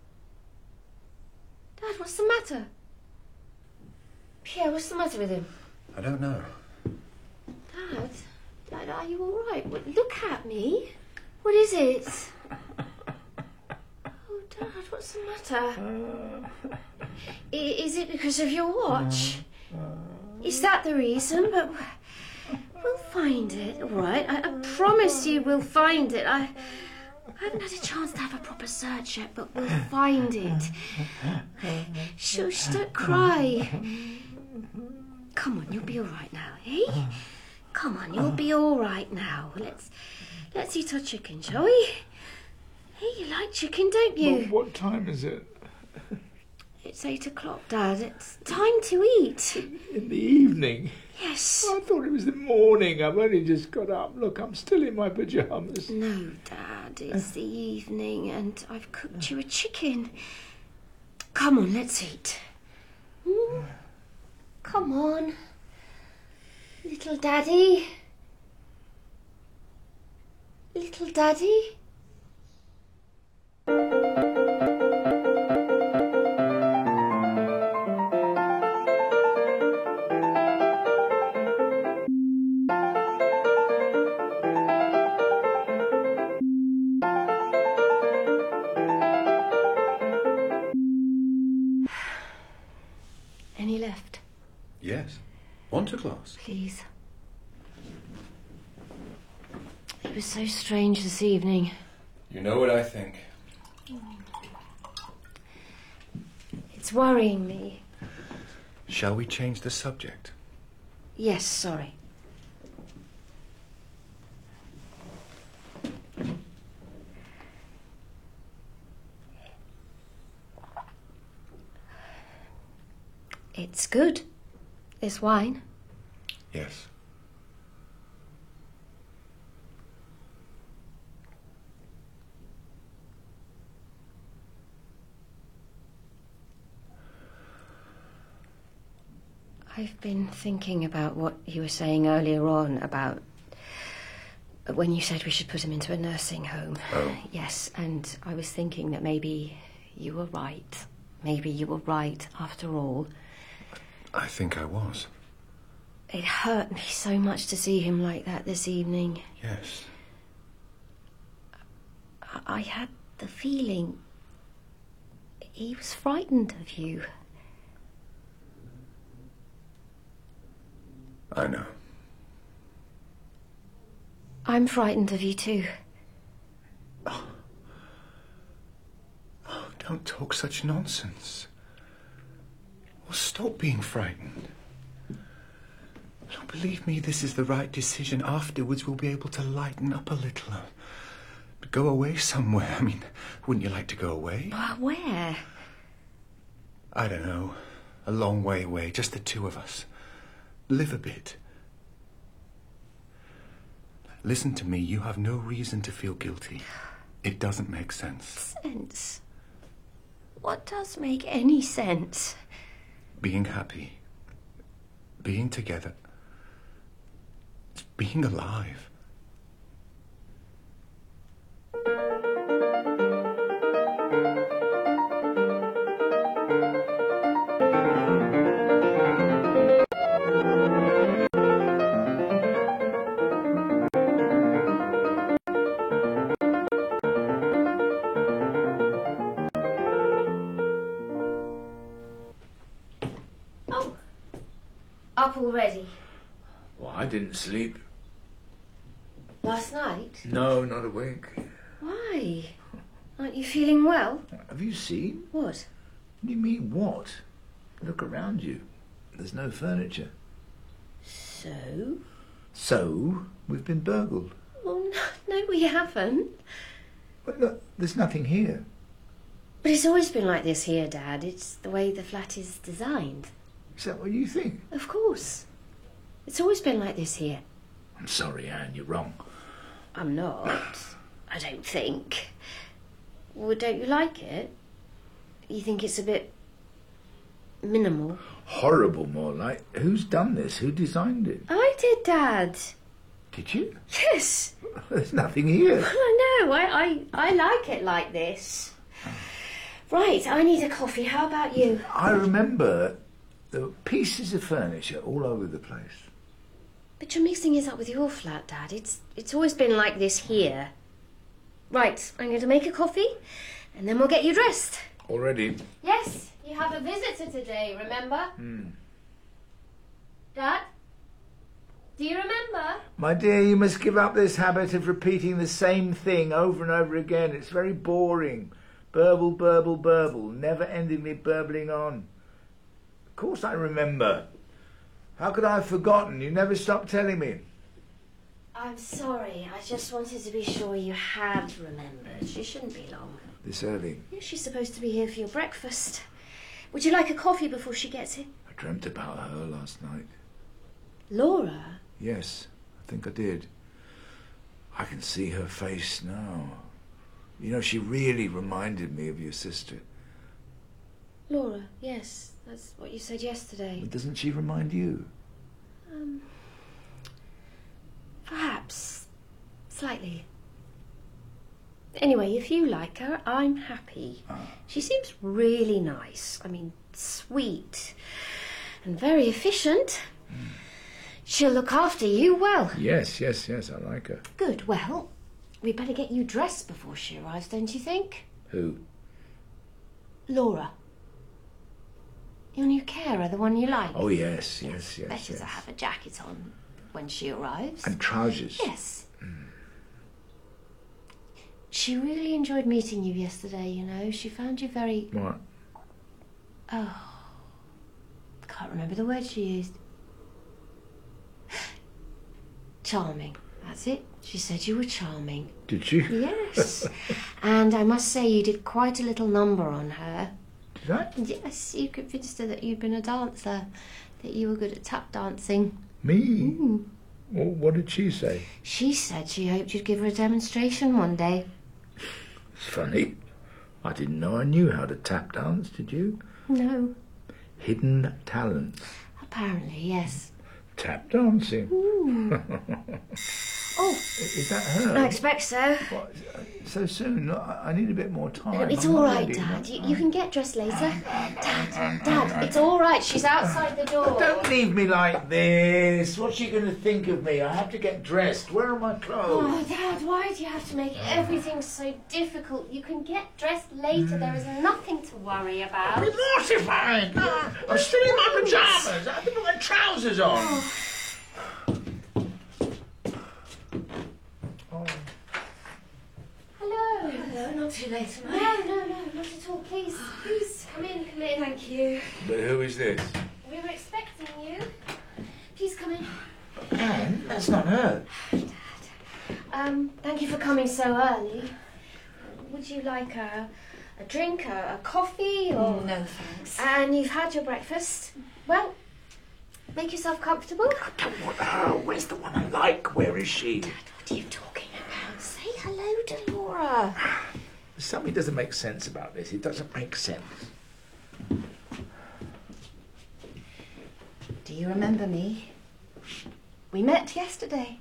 Dad, what's the matter? Pierre, what's the matter with him? I don't know. Dad? Dad, are you all right? Look at me. What is it? Oh, Dad, what's the matter? Is it because of your watch? Is that the reason? But we'll find it, all right? I promise you we'll find it. I haven't had a chance to have a proper search yet, but we'll find it. Shush, don't cry. Come on, you'll be all right now, eh? Come on, you'll be all right now. Let's eat our chicken, shall we? Hey, you like chicken, don't you? Well, what time is it? It's 8 o'clock, Dad. It's time to eat. In the evening? Yes. I thought it was the morning. I've only just got up. Look, I'm still in my pyjamas. No, Dad, it's the evening and I've cooked you a chicken. Come on, let's eat. Come on. Little Daddy. Little Daddy. Any left? Yes. Want a glass? Please. It was so strange this evening. You know what I think. It's worrying me. Shall we change the subject? Yes, sorry. It's good, this wine. Yes. I've been thinking about what you were saying earlier on about when you said we should put him into a nursing home. Oh. Yes, and I was thinking that maybe you were right. Maybe you were right after all. I think I was. It hurt me so much to see him like that this evening. Yes. I had the feeling he was frightened of you. I know. I'm frightened of you too. Oh, don't talk such nonsense. Well, stop being frightened. Oh, believe me, this is the right decision. Afterwards, we'll be able to lighten up a little. Go away somewhere. I mean, wouldn't you like to go away? Where? I don't know. A long way away, just the two of us. Live a bit. Listen to me, you have no reason to feel guilty. It doesn't make sense. Sense? What does make any sense? Being happy. Being together. It's being alive. up already? Well, I didn't sleep. Last night? No, not a wink. Why? Aren't you feeling well? Have you seen? What? What do you mean, what? Look around you. There's no furniture. So? So, we've been burgled. Well, no, we haven't. But look, there's nothing here. But it's always been like this here, Dad. It's the way the flat is designed. Is that what you think? Of course. It's always been like this here. I'm sorry, Anne, you're wrong. I'm not. I don't think. Well, don't you like it? You think it's a bit minimal? Horrible, more like. Who's done this? Who designed it? I did, Dad. Did you? Yes. There's nothing here. I know. I like it like this. Right, I need a coffee. How about you? I remember there were pieces of furniture all over the place. But you're mixing it up with your flat, Dad. It's always been like this here. Right, I'm going to make a coffee, and then we'll get you dressed. Already? Yes, you have a visitor today, remember? Dad? Do you remember? My dear, you must give up this habit of repeating the same thing over and over again. It's very boring. Burble, burble, burble, never-endingly burbling on. Of course I remember. How could I have forgotten? You never stopped telling me. I'm sorry. I just wanted to be sure you had remembered. She shouldn't be long. This early? Yeah, she's supposed to be here for your breakfast. Would you like a coffee before she gets here? I dreamt about her last night. Laura? Yes, I think I did. I can see her face now. You know, she really reminded me of your sister. Laura, yes. That's what you said yesterday. But doesn't she remind you? Perhaps. Slightly. Anyway, if you like her, I'm happy. She seems really nice. I mean, sweet. And very efficient. She'll look after you well. Yes, I like her. Good. Well, we'd better get you dressed before she arrives, don't you think? Who? Laura. Your new carer, the one you like. Oh, yes. Better to have a jacket on when she arrives. And trousers. Yes. She really enjoyed meeting you yesterday, you know. She found you very... What? Oh. Can't remember the word she used. Charming. That's it. She said you were charming. Did she? Yes. And I must say you did quite a little number on her. Did I? Yes, you convinced her that you'd been a dancer, that you were good at tap dancing. Me? Well, what did she say? She said she hoped you'd give her a demonstration one day. It's funny. I didn't know I knew how to tap dance, did you? No. Hidden talents. Apparently, yes. Tap dancing. Oh. Is that her? I expect so. What, so soon? I need a bit more time. It's I'm all not right, ready. Dad. You can get dressed later. Dad, it's all right. She's outside the door. Don't leave me like this. What's she going to think of me? I have to get dressed. Where are my clothes? Oh, Dad, why do you have to make everything so difficult? You can get dressed later. There is nothing to worry about. I'm mortified. I'm still in my pyjamas. I have to put my trousers on. Hello, not too late, am I? No, not at all. Please, come in. Thank you. But who is this? We were expecting you. Please come in. Anne, that's not her. Dad, thank you for coming so early. Would you like a drink, a coffee, or... No, thanks. And you've had your breakfast. Well, make yourself comfortable. I don't want her. Where's the one I like? Where is she? Dad, what are you talking about? Say hello to Laura. Something doesn't make sense about this. It doesn't make sense. Do you remember me? We met yesterday.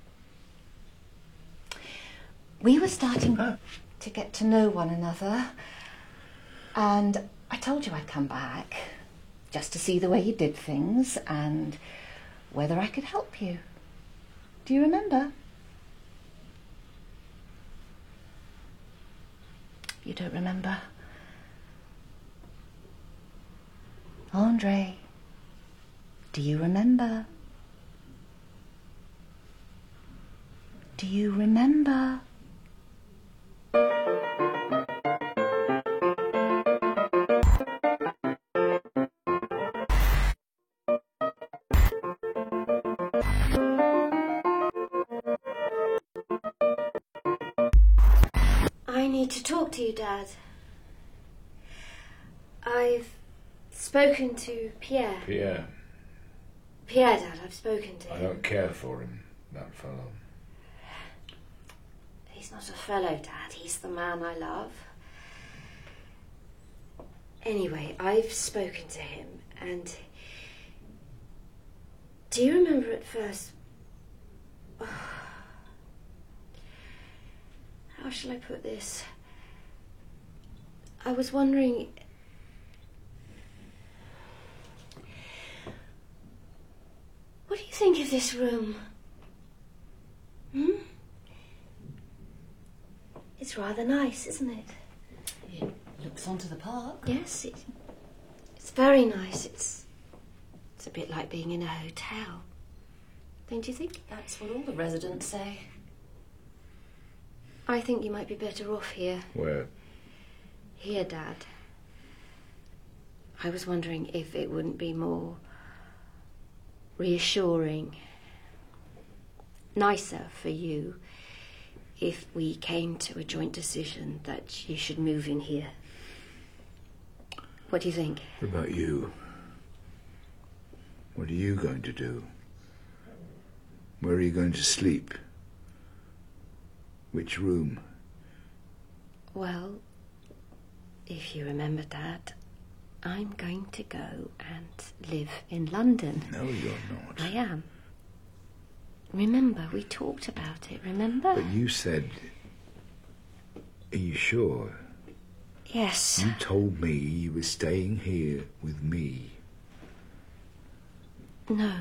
We were starting to get to know one another, and I told you I'd come back just to see the way you did things and whether I could help you. Do you remember? You don't remember? Andre, Do you remember? Do you remember? I need to talk to you, Dad. I've spoken to Pierre. Pierre. Pierre, Dad, I've spoken to I him. don't care for him, that fellow. He's not a fellow, Dad. He's the man I love. Anyway, I've spoken to him, and... Do you remember at first... How shall I put this? I was wondering... What do you think of this room? It's rather nice, isn't it? It looks onto the park. Yes, it's very nice. It's a bit like being in a hotel. Don't you think? That's what all the residents say. I think you might be better off here. Where? Here, Dad. I was wondering if it wouldn't be more reassuring, nicer for you if we came to a joint decision that you should move in here. What do you think? What about you? What are you going to do? Where are you going to sleep? Which room? Well, if you remember, Dad, I'm going to go and live in London. No, you're not. I am. Remember, we talked about it, remember? But you said... Are you sure? Yes. You told me you were staying here with me. No.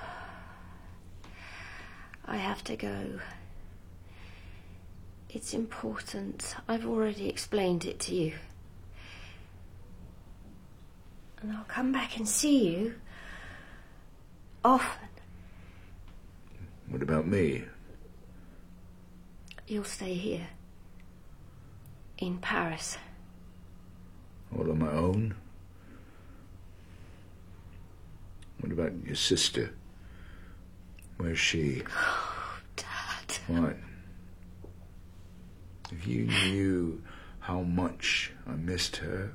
I have to go. It's important. I've already explained it to you. And I'll come back and see you often. What about me? You'll stay here. In Paris. All on my own? What about your sister? Where's she? Oh, Dad. What? If you knew how much I missed her...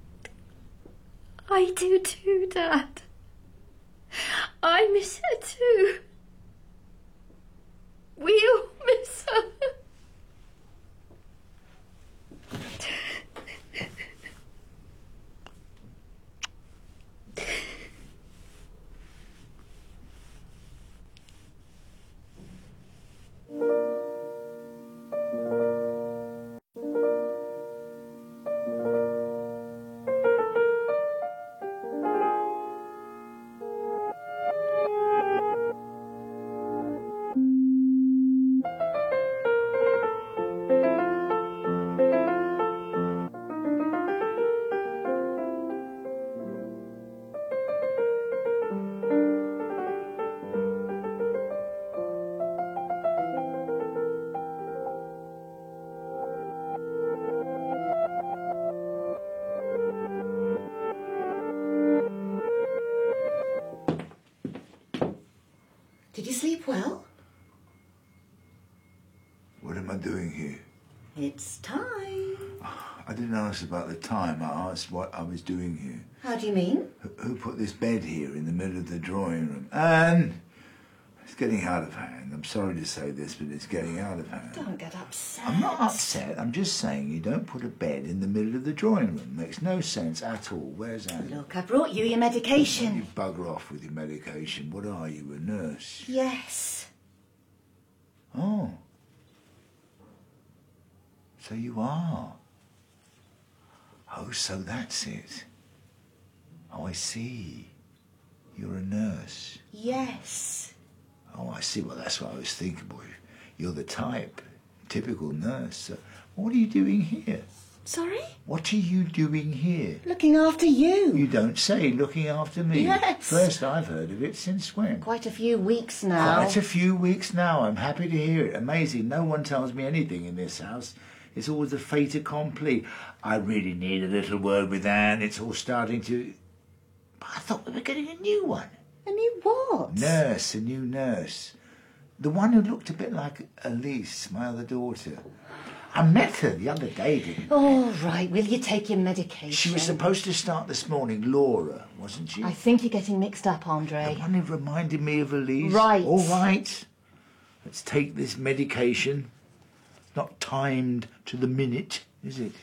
I do too, Dad. I miss her too. We all miss her. Did you sleep well? What am I doing here? It's time. I didn't ask about the time. I asked what I was doing here. How do you mean? Who put this bed here in the middle of the drawing room? Anne! It's getting out of hand. I'm sorry to say this, but it's getting out of hand. Don't get upset. I'm not upset. I'm just saying you don't put a bed in the middle of the drawing room. Makes no sense at all. Where's Anne? Look, I brought you your medication. You bugger off with your medication. What are you, a nurse? Yes. Oh. So you are. Oh, so that's it. Oh, I see. You're a nurse. Yes. Oh, I see. Well, that's what I was thinking, boy. You're the type. Typical nurse. What are you doing here? Sorry? What are you doing here? Looking after you. You don't say, looking after me. Yes. First I've heard of it since when? Quite a few weeks now. Quite a few weeks now. I'm happy to hear it. Amazing. No one tells me anything in this house. It's always a fait accompli. I really need a little word with Anne. It's all starting to... But I thought we were getting a new one. A new what? Nurse, a new nurse. The one who looked a bit like Elise, my other daughter. I met her the other day, didn't I? All right, will you take your medication? She was supposed to start this morning, Laura, wasn't she? I think you're getting mixed up, Andre. The one who reminded me of Elise. Right. All right. Let's take this medication. It's not timed to the minute, is it?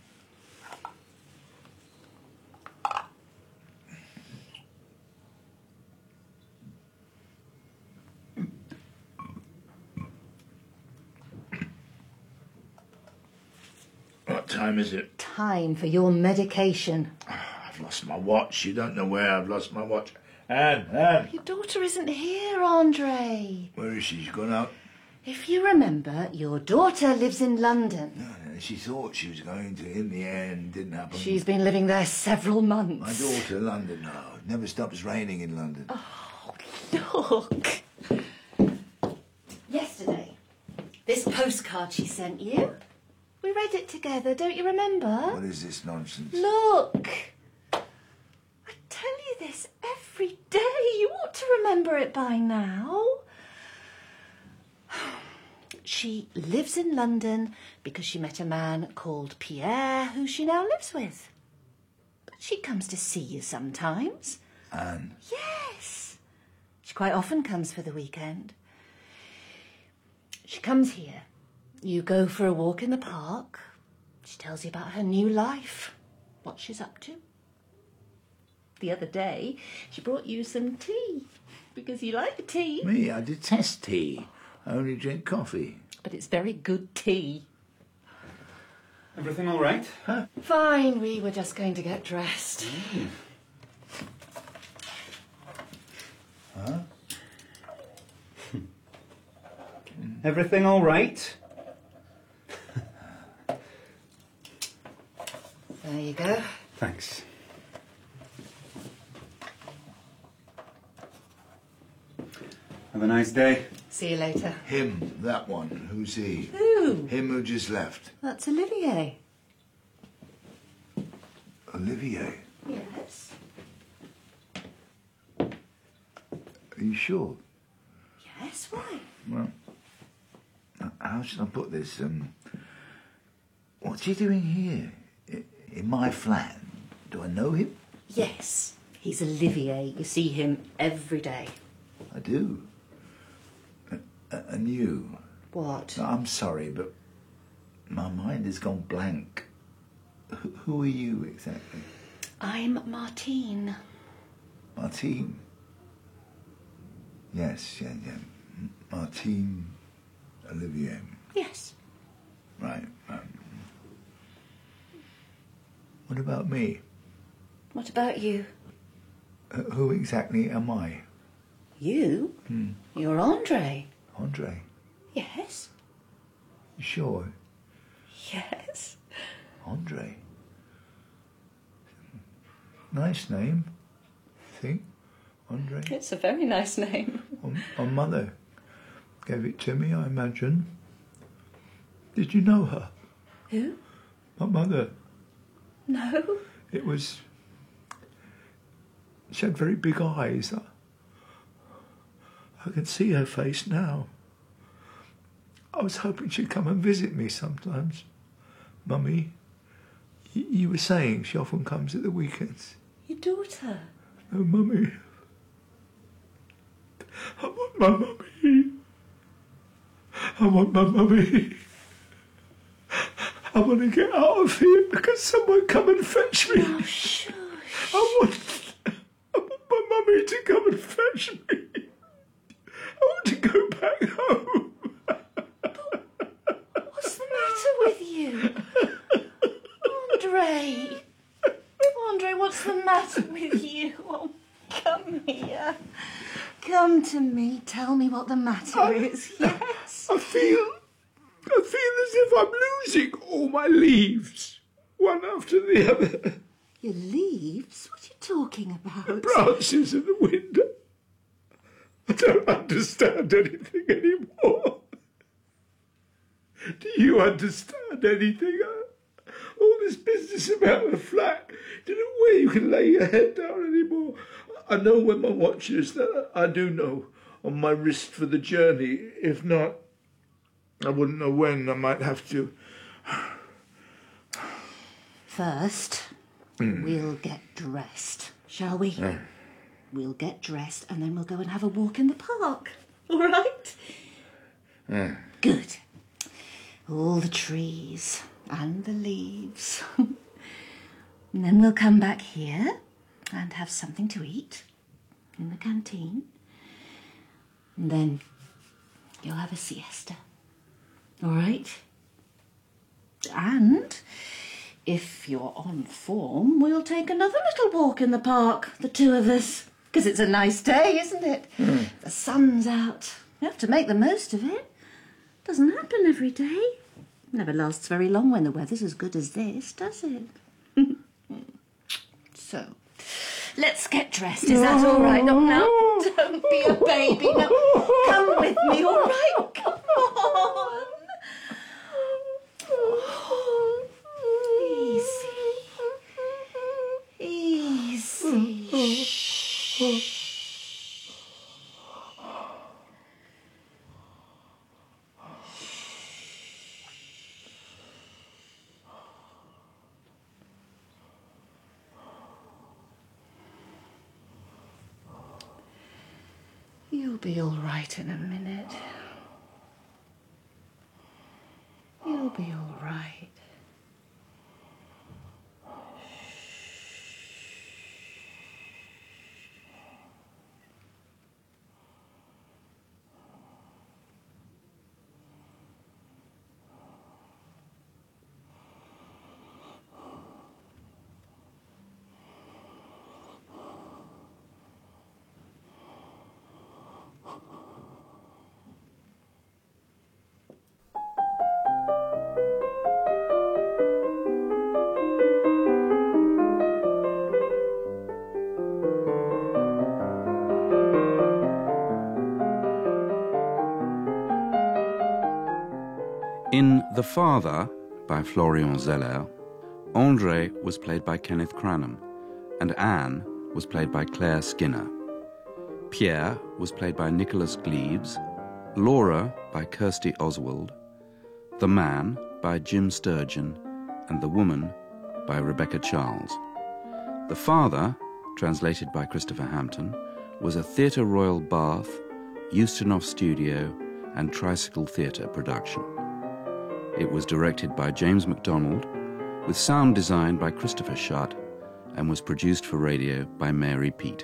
What time is it? Time for your medication. I've lost my watch. You don't know where I've lost my watch. Anne. Your daughter isn't here, Andre. Where is she? She's gone out. If you remember, your daughter lives in London. No, she thought she was going to. In the end, didn't happen. She's been living there several months. My daughter, London. No, it never stops raining in London. Oh, look. Yesterday, this postcard she sent you. We read it together, don't you remember? What is this nonsense? Look. I tell you this every day. You ought to remember it by now. She lives in London because she met a man called Pierre, who she now lives with. But she comes to see you sometimes. Anne? Yes. She quite often comes for the weekend. She comes here. You go for a walk in the park. She tells you about her new life, what she's up to. The other day, she brought you some tea, because you like tea. Me? I detest tea. I only drink coffee. But it's very good tea. Everything all right? Huh? Fine, we were just going to get dressed. Huh? Everything all right? There you go. Thanks. Have a nice day. See you later. Him, that one. Who's he? Who? Him who just left. That's Olivier. Olivier? Yes. Are you sure? Yes, why? Well, how should I put this? What's he doing here? In my flat? Do I know him? Yes. He's Olivier. You see him every day. I do. And you? What? I'm sorry, but my mind has gone blank. Who are you exactly? I'm Martine. Martine? Yes, yeah. Martine Olivier. Yes. Right. What about me? What about you? Who exactly am I? You? You're Andre. Andre? Yes. You sure? Yes. Andre? Nice name, I think. Andre? It's a very nice name. My mother gave it to me, I imagine. Did you know her? Who? My mother. No. It was... She had very big eyes. I can see her face now. I was hoping she'd come and visit me sometimes. Mummy, you were saying she often comes at the weekends. Your daughter? Oh, Mummy. I want my mummy. I want my mummy. I want to get out of here because someone come and fetch me. Oh, shush. I want my mummy to come and fetch me. I want to go back home. What's the matter with you? Andre! Andre, what's the matter with you? Oh, come here. Come to me. Tell me what the matter is. Yes. I feel as if I'm losing all my leaves. one after the other. Your leaves? What are you talking about? The branches in the window. I don't understand anything anymore. Do you understand anything? All this business about the flat. Do you know where you can lay your head down anymore? I know when my watch is. That I do know. On my wrist for the journey. If not, I wouldn't know when. I might have to. First, we'll get dressed, shall we? We'll get dressed and then we'll go and have a walk in the park. All right? Good. All the trees and the leaves. And then we'll come back here and have something to eat in the canteen. And then you'll have a siesta. All right? And if you're on form, we'll take another little walk in the park, the two of us. Because it's a nice day, isn't it? The sun's out. You have to make the most of it. Doesn't happen every day. Never lasts very long when the weather's as good as this, does it? So, let's get dressed. Is that all right? No, don't be a baby. No, come with me, all right? Come on. Easy. Shh. You'll be all right in a minute. You'll be all right. In The Father, by Florian Zeller, André was played by Kenneth Cranham, and Anne was played by Claire Skinner. Pierre was played by Nicholas Gleaves, Laura by Kirsty Oswald, the man by Jim Sturgeon, and the woman by Rebecca Charles. The Father, translated by Christopher Hampton, was a Theatre Royal Bath, Ustinov Studio, and Tricycle Theatre production. It was directed by James MacDonald, with sound design by Christopher Shutt, and was produced for radio by Mary Peet.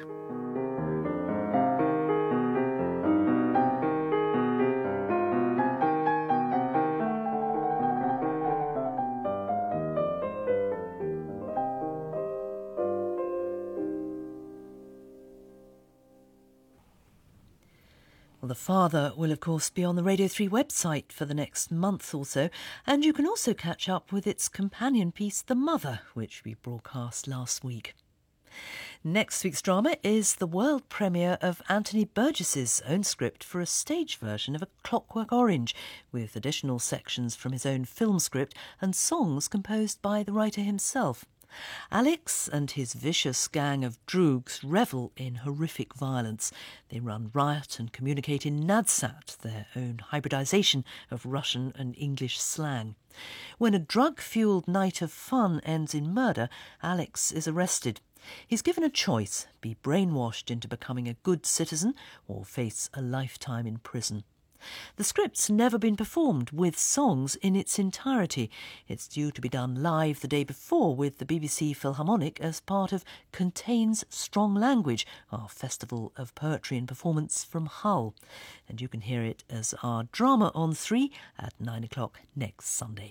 Well, The Father will, of course, be on the Radio 3 website for the next month or so, and you can also catch up with its companion piece, The Mother, which we broadcast last week. Next week's drama is the world premiere of Anthony Burgess's own script for a stage version of A Clockwork Orange, with additional sections from his own film script and songs composed by the writer himself. Alex and his vicious gang of droogs revel in horrific violence. They run riot and communicate in Nadsat, their own hybridisation of Russian and English slang. When a drug-fuelled night of fun ends in murder, Alex is arrested. He's given a choice: be brainwashed into becoming a good citizen or face a lifetime in prison. The script's never been performed with songs in its entirety. It's due to be done live the day before with the BBC Philharmonic as part of Contains Strong Language, our festival of poetry and performance from Hull. And you can hear it as our drama on 3 at 9 o'clock next Sunday.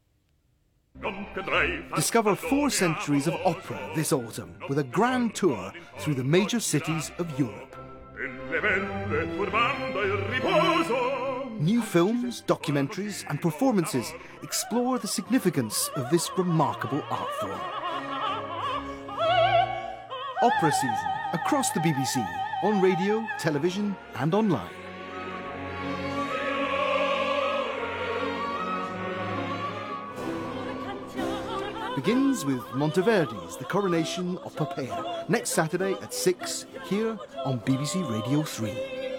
Discover 4 centuries of opera this autumn with a grand tour through the major cities of Europe. New films, documentaries and performances explore the significance of this remarkable art form. Opera season across the BBC, on radio, television and online. Begins with Monteverdi's The Coronation of Poppaea, next Saturday at 6, here on BBC Radio 3.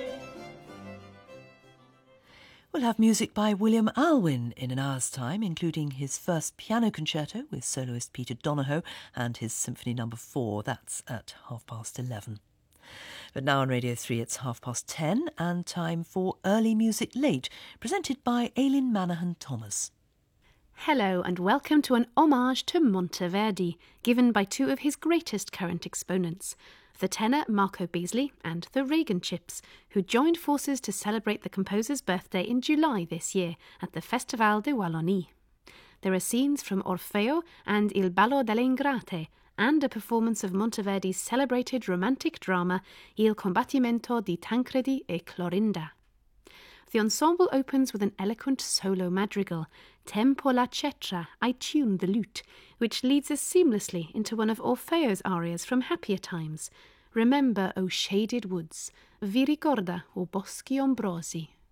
We'll have music by William Alwyn in an hour's time, including his first piano concerto with soloist Peter Donohoe and his Symphony No. 4. That's at 11:30. But now on Radio 3 it's 10:30 and time for Early Music Late, presented by Aileen Manahan Thomas. Hello and welcome to an homage to Monteverdi, given by two of his greatest current exponents, the tenor Marco Beasley and the Reagan Chips, who joined forces to celebrate the composer's birthday in July this year at the Festival de Wallonie. There are scenes from Orfeo and Il Ballo delle Ingrate, and a performance of Monteverdi's celebrated romantic drama Il Combattimento di Tancredi e Clorinda. The ensemble opens with an eloquent solo madrigal, Tempo la cetra, I tune the lute, which leads us seamlessly into one of Orfeo's arias from Happier Times, Remember, O shaded woods, Vi ricorda, O boschi ombrosi.